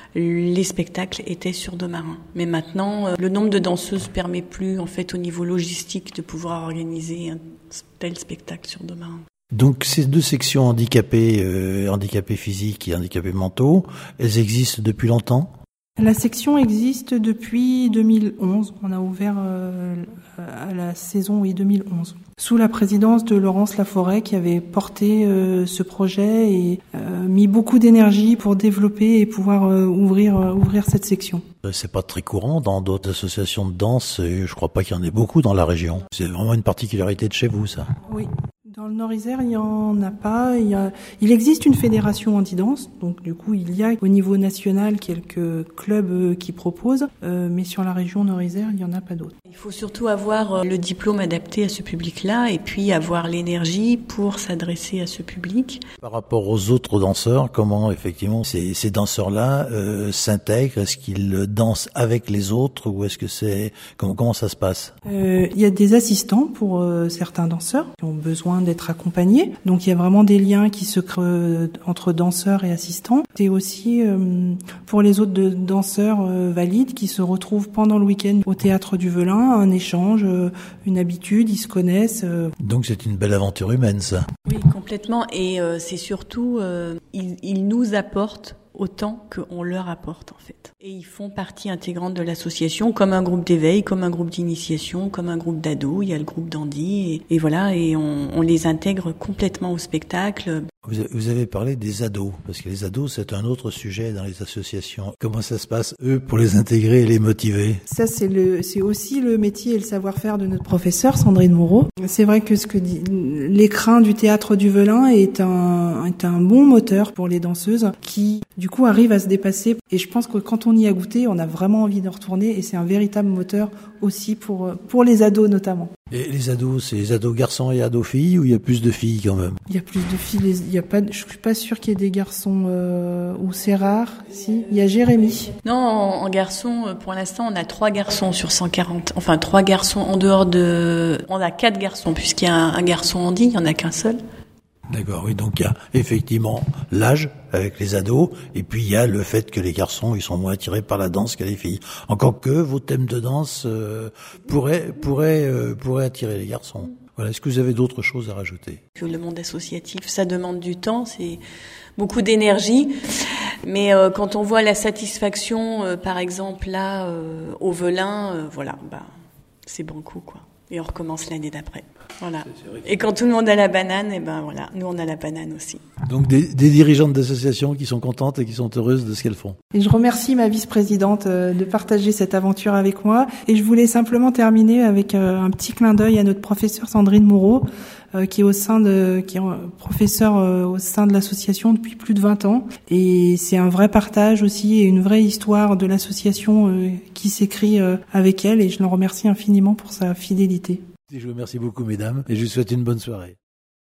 J: les spectacles étaient sur Domarin. Mais maintenant, euh, le nombre de danseuses permet plus en fait au niveau logistique de pouvoir organiser un tel spectacle sur Domarin.
A: Donc ces deux sections handicapées, euh, handicapés physiques et handicapés mentaux, elles existent depuis longtemps?
I: La section existe depuis deux mille onze. On a ouvert euh, à la saison oui, deux mille onze. Sous la présidence de Laurence Laforêt qui avait porté euh, ce projet et euh, mis beaucoup d'énergie pour développer et pouvoir euh, ouvrir, euh, ouvrir cette section.
A: C'est pas très courant dans d'autres associations de danse et je crois pas qu'il y en ait beaucoup dans la région. C'est vraiment une particularité de chez vous, ça.
I: Oui. Dans le Nord-Isère, il y en a pas. Il, y a, il existe une fédération anti-danse, donc du coup, il y a au niveau national quelques clubs qui proposent, euh, mais sur la région Nord-Isère, il y en a pas d'autres.
J: Il faut surtout avoir le diplôme adapté à ce public-là et puis avoir l'énergie pour s'adresser à ce public.
A: Par rapport aux autres danseurs, comment effectivement ces, ces danseurs-là euh, s'intègrent? Est-ce qu'ils dansent avec les autres ou est-ce que c'est comment, comment ça se passe?
I: euh, Il y a des assistants pour euh, certains danseurs qui ont besoin d'être accompagnés. Donc il y a vraiment des liens qui se créent entre danseurs et assistants. C'est aussi euh, pour les autres de, danseurs euh, valides qui se retrouvent pendant le week-end au Théâtre du Velin, un échange, euh, une habitude, ils se connaissent. Euh.
A: Donc c'est une belle aventure humaine, ça.
J: Oui, complètement. Et euh, c'est surtout, euh, ils, ils nous apportent autant qu'on leur apporte en fait. Et ils font partie intégrante de l'association, comme un groupe d'éveil, comme un groupe d'initiation, comme un groupe d'ados. Il y a le groupe d'Andy et, et voilà, et on, on les intègre complètement au spectacle.
A: Vous avez parlé des ados, parce que les ados, c'est un autre sujet dans les associations. Comment ça se passe, eux, pour les intégrer et les motiver?
I: Ça, c'est le, c'est aussi le métier et le savoir-faire de notre professeur, Sandrine Moreau. C'est vrai que ce que dit, l'écrin du Théâtre du Velin est un, est un bon moteur pour les danseuses qui, du coup, arrivent à se dépasser. Et je pense que quand on y a goûté, on a vraiment envie de retourner et c'est un véritable moteur aussi pour, pour les ados notamment.
A: Et les ados, c'est les ados garçons et ados filles ou il y a plus de filles quand même?
I: Il y a plus de filles, il y a pas, je suis pas sûre qu'il y ait des garçons euh, ou c'est rare. Si, il y a Jérémy.
J: Non, en, en garçon, pour l'instant, on a trois garçons sur cent quarante. Enfin, trois garçons en dehors de, on a quatre garçons puisqu'il y a un, un garçon handi, il y en a qu'un seul.
A: D'accord, oui, donc il y a effectivement l'âge avec les ados, et puis il y a le fait que les garçons, ils sont moins attirés par la danse que les filles. Encore que vos thèmes de danse euh, pourraient, pourraient, euh, pourraient attirer les garçons. Voilà, est-ce que vous avez d'autres choses à rajouter?
J: Que le monde associatif, ça demande du temps, c'est beaucoup d'énergie, mais euh, quand on voit la satisfaction, euh, par exemple là, euh, au Velin, euh, voilà, bah, c'est banco quoi. Et on recommence l'année d'après. Voilà. Et quand tout le monde a la banane, et ben voilà, nous on a la banane aussi.
A: Donc des, des dirigeantes d'associations qui sont contentes et qui sont heureuses de ce qu'elles font.
I: Et je remercie ma vice-présidente de partager cette aventure avec moi. Et je voulais simplement terminer avec un petit clin d'œil à notre professeure Sandrine Moreau, qui est au sein de, qui est professeure au sein de l'association depuis plus de vingt ans. Et c'est un vrai partage aussi et une vraie histoire de l'association qui s'écrit avec elle. Et je l'en remercie infiniment pour sa fidélité.
A: Je vous remercie beaucoup, mesdames, et je vous souhaite une bonne soirée.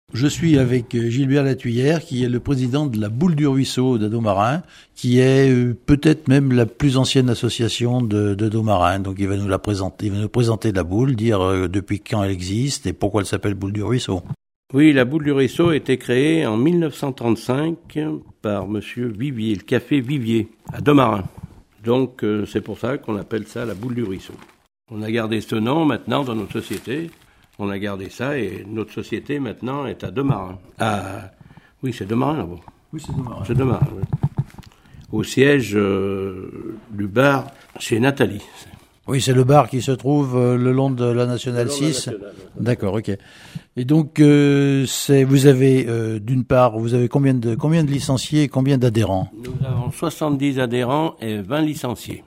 A: Je suis avec Gilbert Latuyère, qui est le président de la Boule du Ruisseau de Domarin, qui est euh, peut-être même la plus ancienne association de, de Domarin. Donc il va nous la présenter, il va nous présenter la boule, dire euh, depuis quand elle existe et pourquoi elle s'appelle Boule du Ruisseau.
K: Oui, la Boule du Ruisseau a été créée en mille neuf cent trente-cinq par Monsieur Vivier, le café Vivier, à Domarin. Donc euh, c'est pour ça qu'on appelle ça la Boule du Ruisseau. On a gardé ce nom maintenant dans notre société. On a gardé ça et notre société maintenant est à Domarin. Ah, oui, c'est Domarin là-bas.
A: Oui, c'est Domarin.
K: C'est Domarin, oui. Au siège euh, du bar chez Nathalie.
A: Oui, c'est le bar qui se trouve euh, le long de la Nationale six. La Nationale, d'accord, ok. Et donc, euh, c'est, vous avez, euh, d'une part, vous avez combien de, combien de licenciés et combien d'adhérents?
K: Nous avons soixante-dix adhérents et vingt licenciés.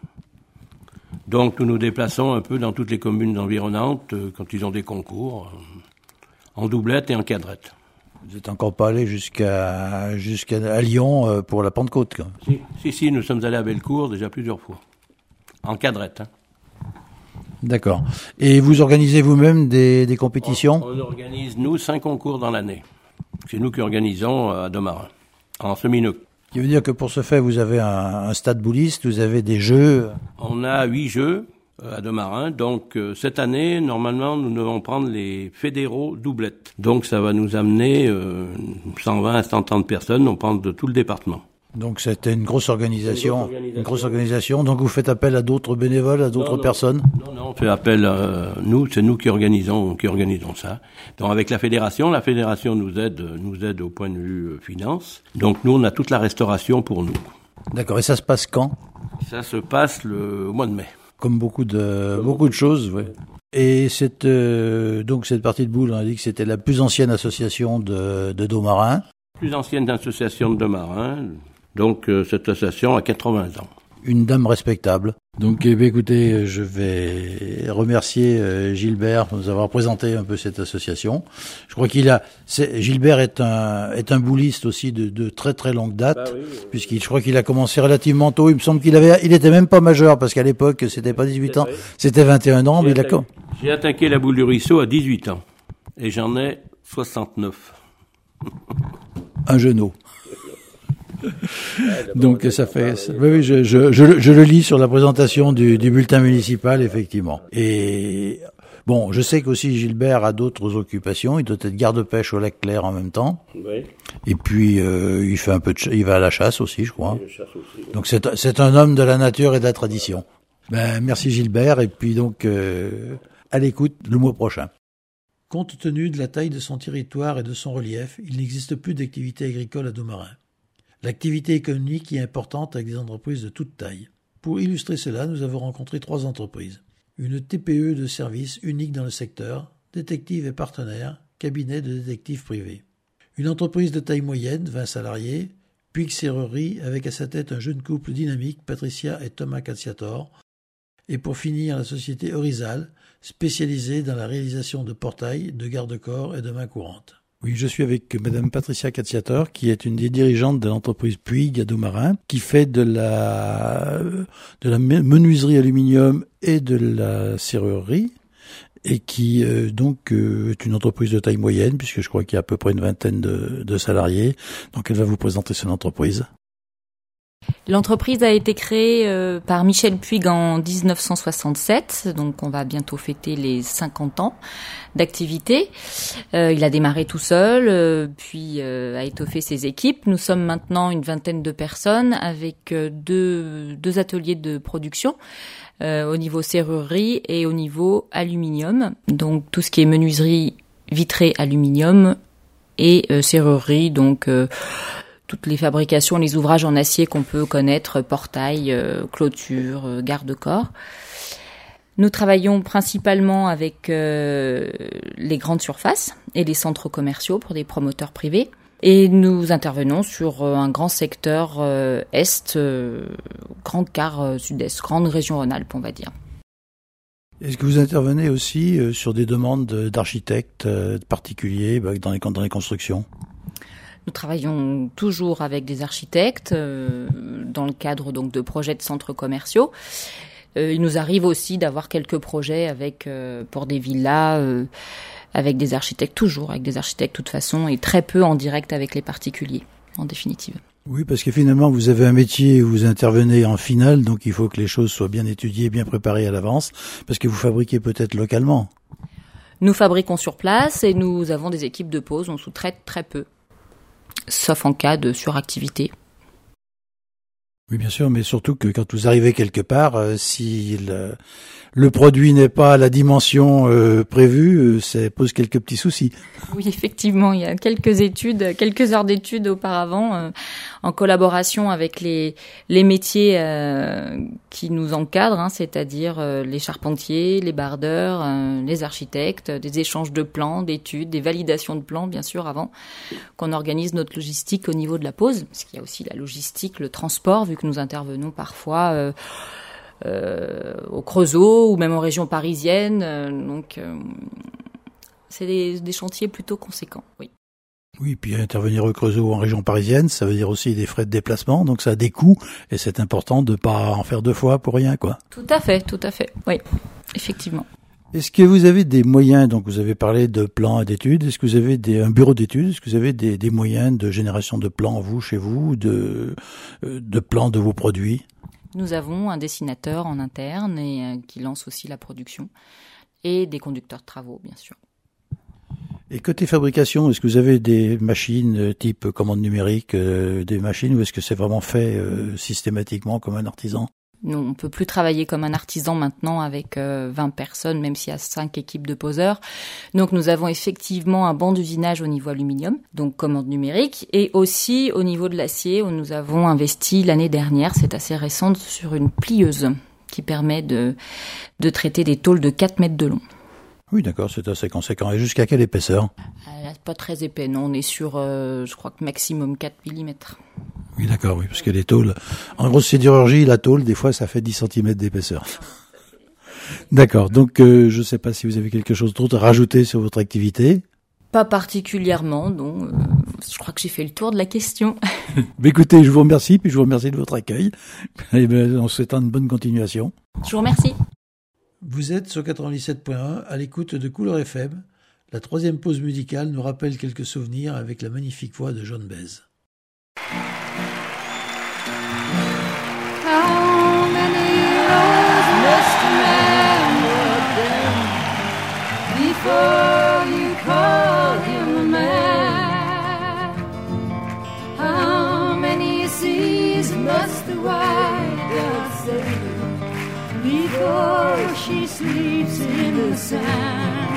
K: Donc nous nous déplaçons un peu dans toutes les communes environnantes euh, quand ils ont des concours, euh, en doublette et en quadrette.
A: Vous n'êtes encore pas allé jusqu'à jusqu'à à Lyon euh, pour la Pentecôte, quoi.
K: Si, si, si, nous sommes allés à Bellecour déjà plusieurs fois, en quadrette. Hein.
A: D'accord. Et vous organisez vous-même des, des compétitions?
K: On, on organise, nous, cinq concours dans l'année. C'est nous qui organisons à Domarin, en semi-neutre.
A: Ce qui veut dire que pour ce fait, vous avez un, un stade bouliste, vous avez des jeux.
K: On a huit jeux à Domarin, donc euh, cette année, normalement, nous devons prendre les fédéraux doublettes. Donc ça va nous amener euh, cent vingt à cent trente personnes, on prend de tout le département.
A: Donc c'était une grosse organisation,
K: une grosse organisation.
A: Une grosse organisation. Donc vous faites appel à d'autres bénévoles, à d'autres
K: non, non,
A: personnes?
K: Non, non, on fait appel à nous, c'est nous qui organisons, qui organisons ça. Donc avec la fédération, la fédération nous aide, nous aide au point de vue euh, finance. Donc nous, on a toute la restauration pour nous.
A: D'accord. Et ça se passe quand?
K: Ça se passe le au mois de mai.
A: Comme beaucoup de Comme beaucoup de choses, oui. Et cette euh, donc cette partie de boule, on a dit que c'était la plus ancienne association de, de Domarin.
K: Plus ancienne association de Domarin. Donc euh, cette association a quatre-vingts ans.
A: Une dame respectable. Donc eh bien, écoutez, je vais remercier euh, Gilbert pour nous avoir présenté un peu cette association. Je crois qu'il a c'est, Gilbert est un est un bouliste aussi de, de très très longue date, bah oui, oui, oui. puisqu'il je crois qu'il a commencé relativement tôt. Il me semble qu'il avait il était même pas majeur parce qu'à l'époque c'était pas dix-huit ans, c'était vingt et un ans.
K: J'ai,
A: mais
K: attaqué, il a... j'ai attaqué la Boule du Ruisseau à dix-huit ans et j'en ai soixante-neuf.
A: Un genou. Donc ça fait, ça, oui, oui, je, je, je, je le lis sur la présentation du, du bulletin municipal, effectivement. Et bon, je sais qu'aussi Gilbert a d'autres occupations. Il doit être garde-pêche au lac Clair en même temps. Oui. Et puis euh, il fait un peu de, ch- il va à la chasse aussi, je crois. Oui, chasse aussi, oui. Donc c'est, c'est un homme de la nature et de la tradition. Ben merci Gilbert. Et puis donc euh, à l'écoute le mois prochain. Compte tenu de la taille de son territoire et de son relief, il n'existe plus d'activité agricole à Domarin. L'activité économique y est importante avec des entreprises de toute taille. Pour illustrer cela, nous avons rencontré trois entreprises. Une T P E de service unique dans le secteur, détective et partenaire, cabinet de détectives privés. Une entreprise de taille moyenne, vingt salariés, Puig Serrerie avec à sa tête un jeune couple dynamique, Patricia et Thomas Cacciator. Et pour finir, la société Orizal, spécialisée dans la réalisation de portails, de garde-corps et de mains courantes. Oui, je suis avec Madame Patricia Cacciator, qui est une des dirigeantes de l'entreprise Puig à Domarin, qui fait de la de la menuiserie aluminium et de la serrurerie, et qui euh, donc euh, est une entreprise de taille moyenne, puisque je crois qu'il y a à peu près une vingtaine de, de salariés. Donc elle va vous présenter son entreprise.
L: L'entreprise a été créée euh, par Michel Puig en dix-neuf cent soixante-sept, donc on va bientôt fêter les cinquante ans d'activité. Euh, il a démarré tout seul, euh, puis euh, a étoffé ses équipes. Nous sommes maintenant une vingtaine de personnes avec euh, deux, deux ateliers de production euh, au niveau serrurerie et au niveau aluminium. Donc tout ce qui est menuiserie vitrée aluminium et euh, serrurerie, donc... Euh, toutes les fabrications, les ouvrages en acier qu'on peut connaître, portail, euh, clôture, euh, garde-corps. Nous travaillons principalement avec euh, les grandes surfaces et les centres commerciaux pour des promoteurs privés. Et nous intervenons sur euh, un grand secteur euh, Est, euh, grande quart euh, Sud-Est, grande région Rhône-Alpes, on va dire.
A: Est-ce que vous intervenez aussi euh, sur des demandes d'architectes euh, particuliers bah, dans les, dans les constructions ?
L: Nous travaillons toujours avec des architectes euh, dans le cadre donc de projets de centres commerciaux. Euh, il nous arrive aussi d'avoir quelques projets avec euh, pour des villas euh, avec des architectes, toujours avec des architectes de toute façon, et très peu en direct avec les particuliers, en définitive.
A: Oui, parce que finalement, vous avez un métier où vous intervenez en finale, donc il faut que les choses soient bien étudiées, bien préparées à l'avance, parce que vous fabriquez peut-être localement.
L: Nous fabriquons sur place et nous avons des équipes de pose, on sous-traite très peu, sauf en cas de suractivité.
A: Oui, bien sûr, mais surtout que quand vous arrivez quelque part, euh, si le, le produit n'est pas à la dimension euh, prévue, euh, ça pose quelques petits soucis.
L: Oui, effectivement, il y a quelques études, quelques heures d'études auparavant, euh, en collaboration avec les les métiers euh, qui nous encadrent, hein, c'est-à-dire euh, les charpentiers, les bardeurs, euh, les architectes, des échanges de plans, d'études, des validations de plans, bien sûr, avant qu'on organise notre logistique au niveau de la pose, parce qu'il y a aussi la logistique, le transport, vu que nous intervenons parfois euh, euh, au Creusot ou même en région parisienne. Euh, donc, euh, c'est des, des chantiers plutôt conséquents, oui.
A: Oui, puis intervenir au Creusot ou en région parisienne, ça veut dire aussi des frais de déplacement, donc ça a des coûts, et c'est important de pas en faire deux fois pour rien, quoi.
L: Tout à fait, tout à fait, oui, effectivement.
A: Est-ce que vous avez des moyens, donc vous avez parlé de plans et d'études, est-ce que vous avez des, un bureau d'études, est-ce que vous avez des, des moyens de génération de plans, vous, chez vous, de, de plans de vos produits?
L: Nous avons un dessinateur en interne et euh, qui lance aussi la production, et des conducteurs de travaux, bien sûr.
A: Et côté fabrication, est-ce que vous avez des machines type commande numérique, euh, des machines, ou est-ce que c'est vraiment fait euh, systématiquement comme un artisan?
L: Nous, on peut plus travailler comme un artisan maintenant avec euh, vingt personnes, même s'il y a cinq équipes de poseurs. Donc, nous avons effectivement un banc d'usinage au niveau aluminium, donc commande numérique, et aussi au niveau de l'acier, où nous avons investi l'année dernière, c'est assez récent, sur une plieuse qui permet de, de traiter des tôles de quatre mètres de long.
A: Oui, d'accord, c'est assez conséquent. Et jusqu'à quelle épaisseur?
L: euh, Pas très épais, non. On est sur, euh, je crois que maximum quatre millimètres.
A: Oui, d'accord, oui, parce que les tôles, en grosse sidérurgie, la tôle, des fois, ça fait dix centimètres d'épaisseur. D'accord, donc euh, je ne sais pas si vous avez quelque chose d'autre à rajouter sur votre activité.
L: Pas particulièrement, non. Euh, je crois que j'ai fait le tour de la question.
A: Mais écoutez, je vous remercie, puis je vous remercie de votre accueil. Et bien, on souhaite une bonne continuation.
L: Je vous remercie.
A: Vous êtes sur quatre-vingt-dix-sept point un à l'écoute de Couleur F M. La troisième pause musicale nous rappelle quelques souvenirs avec la magnifique voix de John Baez.
M: How many roads must a man walk down before you call him a man? How many seas must the white dove sail before she sleeps in the sand?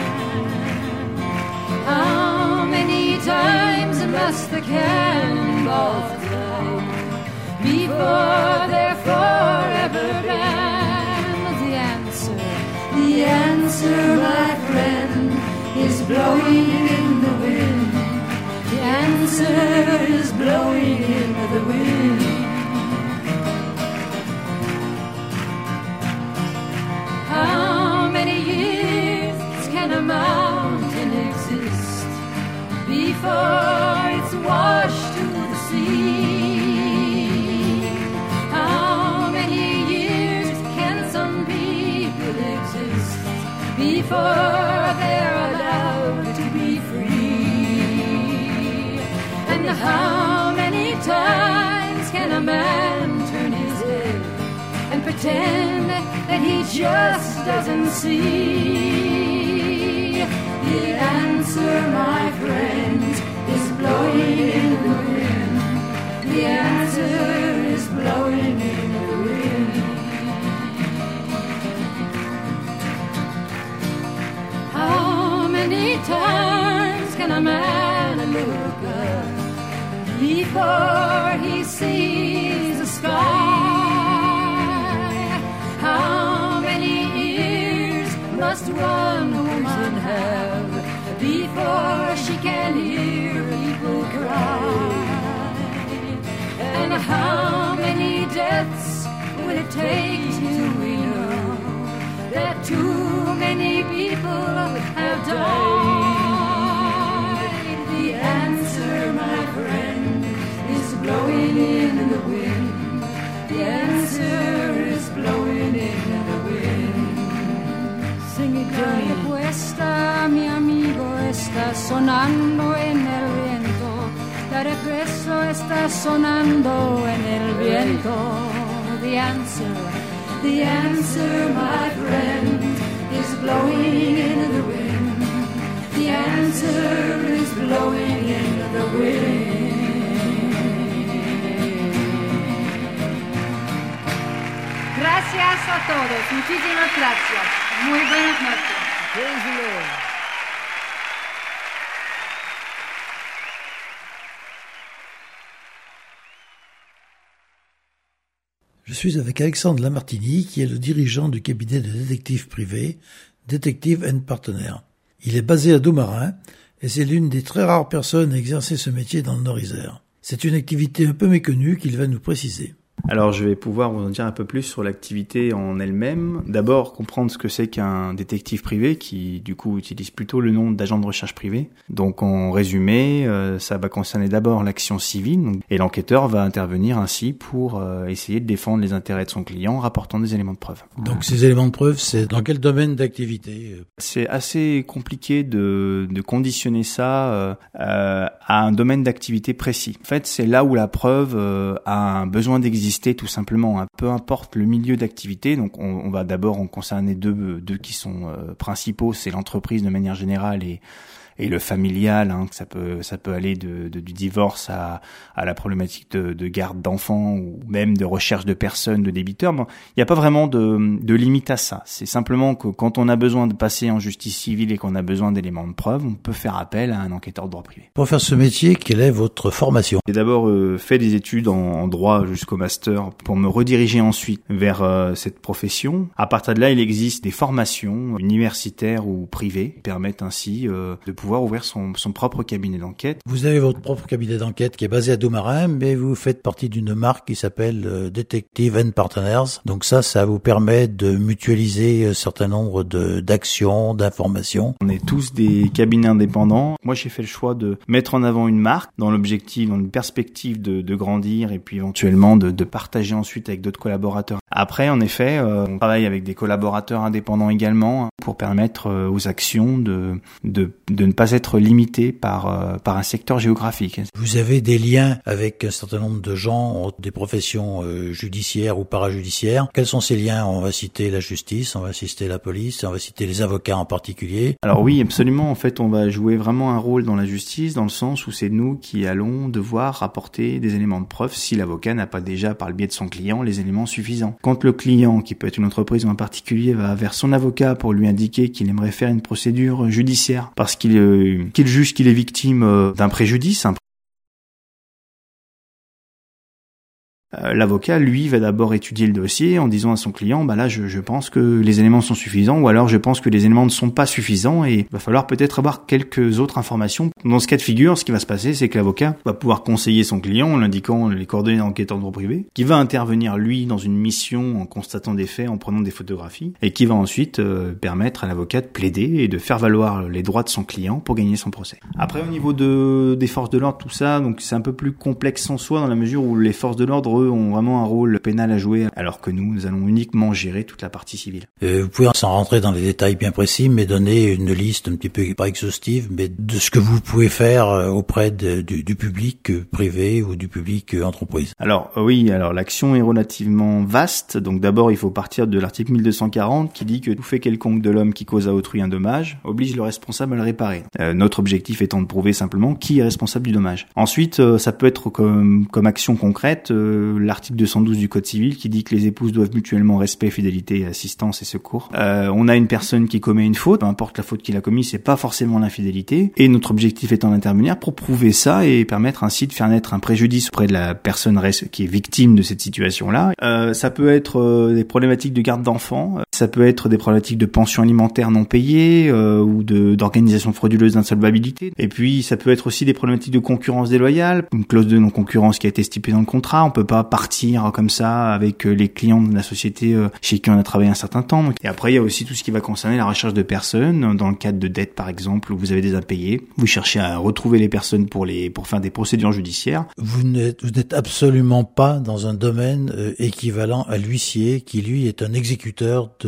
M: How many times must the cannonballs fly before they're forever banned? The answer, the answer, my friend, is blowing in the wind. The answer is blowing in the wind. How many years can a mountain exist before it's washed to the sea? How many years can some people exist before they're allowed to be free? And how many times can a man turn his head and pretend that he just doesn't see? The answer, my friends, is blowing in the wind. The answer is blowing in the wind. How many times can a man look up before he sees the sky? How many ears must one woman have before she can hear people cry? And how many deaths will it take till we know that too many people have died? The answer, my friend, is blowing in the wind. The answer is blowing in the wind. Sing it, Johnny. Puesta, mi amigo. sonando en el viento, de regreso está sonando en el viento. The answer, the answer, my friend, is blowing in the wind. The answer is blowing in the wind. Gracias a todos, muchísimas gracias. Muy buenas noches.
A: Praise the Lord. Je suis avec Alexandre Lamartini, qui est le dirigeant du cabinet de détectives privés, Detective and Partner. Il est basé à Domarin, et c'est l'une des très rares personnes à exercer ce métier dans le Nord-Isère. C'est une activité un peu méconnue qu'il va nous préciser.
N: Alors je vais pouvoir vous en dire un peu plus sur l'activité en elle-même. D'abord comprendre ce que c'est qu'un détective privé qui du coup utilise plutôt le nom d'agent de recherche privé. Donc en résumé, euh, ça va concerner d'abord l'action civile donc, et l'enquêteur va intervenir ainsi pour euh, essayer de défendre les intérêts de son client en rapportant des éléments de preuve.
A: Donc ces éléments de preuve, c'est dans quel domaine d'activité ?
N: C'est assez compliqué de, de conditionner ça euh, euh, à un domaine d'activité précis. En fait, c'est là où la preuve euh, a un besoin d'exister tout simplement, hein. Peu importe le milieu d'activité. Donc on, on va d'abord en concerner deux, deux qui sont euh, principaux, c'est l'entreprise de manière générale et et le familial, hein, ça peut ça peut aller de, de du divorce à à la problématique de, de garde d'enfants ou même de recherche de personnes, de débiteurs. Bon, il n'y a pas vraiment de de limite à ça. C'est simplement que quand on a besoin de passer en justice civile et qu'on a besoin d'éléments de preuve, on peut faire appel à un enquêteur de droit privé.
A: Pour faire ce métier, quelle est votre formation ?
N: J'ai d'abord euh, fait des études en, en droit jusqu'au master pour me rediriger ensuite vers euh, cette profession. À partir de là, il existe des formations universitaires ou privées qui permettent ainsi euh, de pouvoir ouvrir son, son propre cabinet d'enquête.
A: Vous avez votre propre cabinet d'enquête qui est basé à Domarin, mais vous faites partie d'une marque qui s'appelle euh, Detective and Partners. Donc ça, ça vous permet de mutualiser un certain nombre de, d'actions, d'informations.
N: On est tous des cabinets indépendants. Moi, j'ai fait le choix de mettre en avant une marque dans l'objectif, dans une perspective de, de grandir et puis éventuellement de, de partager ensuite avec d'autres collaborateurs. Après, en effet, euh, on travaille avec des collaborateurs indépendants également hein, pour permettre euh, aux actions de, de, de ne pas être limitées par, euh, par un secteur géographique.
A: Vous avez des liens avec un certain nombre de gens, des professions euh, judiciaires ou parajudiciaires. Quels sont ces liens ? On va citer la justice, on va citer la police, on va citer les avocats en particulier.
N: Alors oui, absolument. En fait, on va jouer vraiment un rôle dans la justice, dans le sens où c'est nous qui allons devoir rapporter des éléments de preuve si l'avocat n'a pas déjà, par le biais de son client, les éléments suffisants. Quand le client, qui peut être une entreprise ou un particulier, va vers son avocat pour lui indiquer qu'il aimerait faire une procédure judiciaire parce qu'il, euh, qu'il juge qu'il est victime euh, d'un préjudice, un Euh, l'avocat, lui, va d'abord étudier le dossier en disant à son client, bah là, je, je pense que les éléments sont suffisants, ou alors je pense que les éléments ne sont pas suffisants et il va falloir peut-être avoir quelques autres informations. Dans ce cas de figure, ce qui va se passer, c'est que l'avocat va pouvoir conseiller son client en lui indiquant les coordonnées d'enquêteur de droit privé, qui va intervenir, lui, dans une mission en constatant des faits, en prenant des photographies, et qui va ensuite euh, permettre à l'avocat de plaider et de faire valoir les droits de son client pour gagner son procès. Après, au niveau de, des forces de l'ordre, tout ça, donc c'est un peu plus complexe en soi, dans la mesure où les forces de l'ordre, eux, ont vraiment un rôle pénal à jouer, alors que nous, nous allons uniquement gérer toute la partie civile.
A: Euh, vous pouvez sans rentrer dans les détails bien précis, mais donner une liste un petit peu, pas exhaustive, mais de ce que vous pouvez faire auprès de, du, du public privé ou du public entreprise.
N: Alors euh, oui, alors l'action est relativement vaste, donc d'abord il faut partir de l'article mille deux cent quarante qui dit que tout fait quelconque de l'homme qui cause à autrui un dommage oblige le responsable à le réparer. Euh, notre objectif étant de prouver simplement qui est responsable du dommage. Ensuite, euh, ça peut être comme, comme action concrète, euh, l'article deux cent douze du Code civil qui dit que les épouses doivent mutuellement respect, fidélité, assistance et secours. Euh, on a une personne qui commet une faute, peu importe la faute qu'il a commise, c'est pas forcément l'infidélité, et notre objectif étant d'intervenir pour prouver ça et permettre ainsi de faire naître un préjudice auprès de la personne qui est victime de cette situation-là. Euh, ça peut être euh, des problématiques de garde d'enfants, ça peut être des problématiques de pension alimentaire non payée euh, ou de d'organisation frauduleuse d'insolvabilité. Et puis ça peut être aussi des problématiques de concurrence déloyale, une clause de non-concurrence qui a été stipulée dans le contrat. On peut pas partir comme ça avec les clients de la société chez qui on a travaillé un certain temps. Et après, il y a aussi tout ce qui va concerner la recherche de personnes. Dans le cadre de dettes, par exemple, où vous avez des impayés, vous cherchez à retrouver les personnes pour les pour faire des procédures judiciaires.
A: Vous n'êtes, vous n'êtes absolument pas dans un domaine euh, équivalent à l'huissier, qui lui est un exécuteur de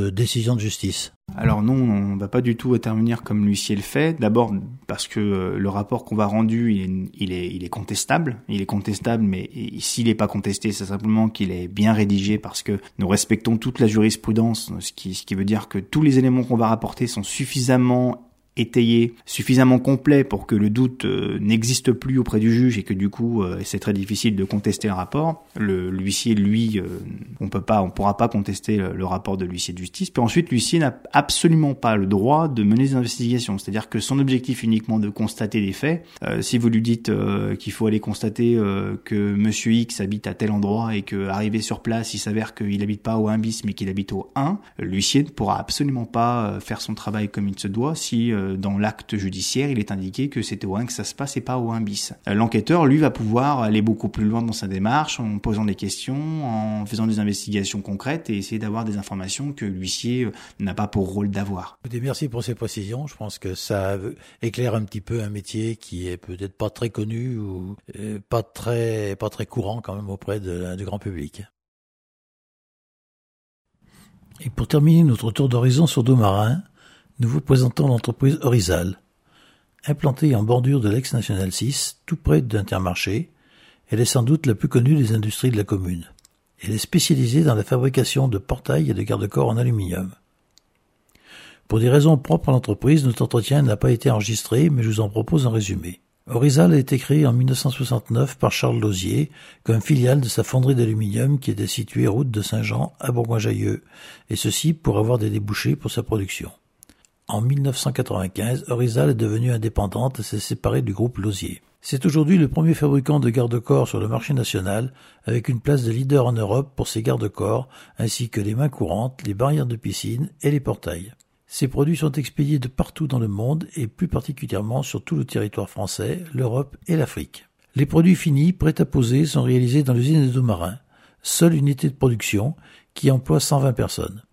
A: décision de justice?
N: Alors non, on ne va pas du tout intervenir comme l'huissier le fait. D'abord parce que euh, le rapport qu'on va rendu, il est, il est, il est contestable. Il est contestable, mais s'il n'est pas contesté, c'est simplement qu'il est bien rédigé parce que nous respectons toute la jurisprudence, ce qui, ce qui veut dire que tous les éléments qu'on va rapporter sont suffisamment étayé, suffisamment complet pour que le doute euh, n'existe plus auprès du juge et que du coup euh, c'est très difficile de contester le rapport. Le l'huissier, lui, euh, on peut pas, on pourra pas contester le, le rapport de l'huissier de justice. Puis ensuite, l'huissier n'a absolument pas le droit de mener des investigations. C'est-à-dire que son objectif est uniquement de constater des faits. Euh, si vous lui dites euh, qu'il faut aller constater euh, que Monsieur X habite à tel endroit et que arrivé sur place, il s'avère qu'il habite pas au un bis mais qu'il habite au un, l'huissier ne pourra absolument pas faire son travail comme il se doit si euh, dans l'acte judiciaire, il est indiqué que c'était au un que ça se passe et pas au un bis. L'enquêteur, lui, va pouvoir aller beaucoup plus loin dans sa démarche en posant des questions, en faisant des investigations concrètes et essayer d'avoir des informations que l'huissier n'a pas pour rôle d'avoir.
A: Merci pour ces précisions. Je pense que ça éclaire un petit peu un métier qui est peut-être pas très connu ou pas très, pas très courant quand même auprès de, du grand public. Et pour terminer notre tour d'horizon sur Domarin, nous vous présentons l'entreprise Orizal. Implantée en bordure de l'ex-National six, tout près d'Intermarché, elle est sans doute la plus connue des industries de la commune. Elle est spécialisée dans la fabrication de portails et de garde-corps en aluminium. Pour des raisons propres à l'entreprise, notre entretien n'a pas été enregistré, mais je vous en propose un résumé. Orizal a été créé en mille neuf cent soixante-neuf par Charles Lauzier comme filiale de sa fonderie d'aluminium qui était située route de Saint-Jean à Bourgoin-Jallieu, et ceci pour avoir des débouchés pour sa production. En mille neuf cent quatre-vingt-quinze, Orizal est devenue indépendante et s'est séparée du groupe Lauzier. C'est aujourd'hui le premier fabricant de garde-corps sur le marché national, avec une place de leader en Europe pour ses garde-corps, ainsi que les mains courantes, les barrières de piscine et les portails. Ces produits sont expédiés de partout dans le monde et plus particulièrement sur tout le territoire français, l'Europe et l'Afrique. Les produits finis, prêts à poser, sont réalisés dans l'usine de Domarin, seule unité de production qui emploie cent vingt personnes.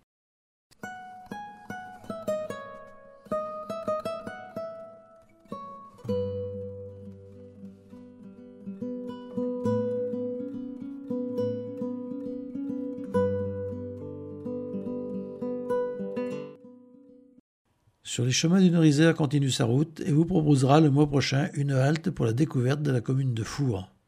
A: Sur les chemins d'une Orizère continue sa route et vous proposera le mois prochain une halte pour la découverte de la commune de Four.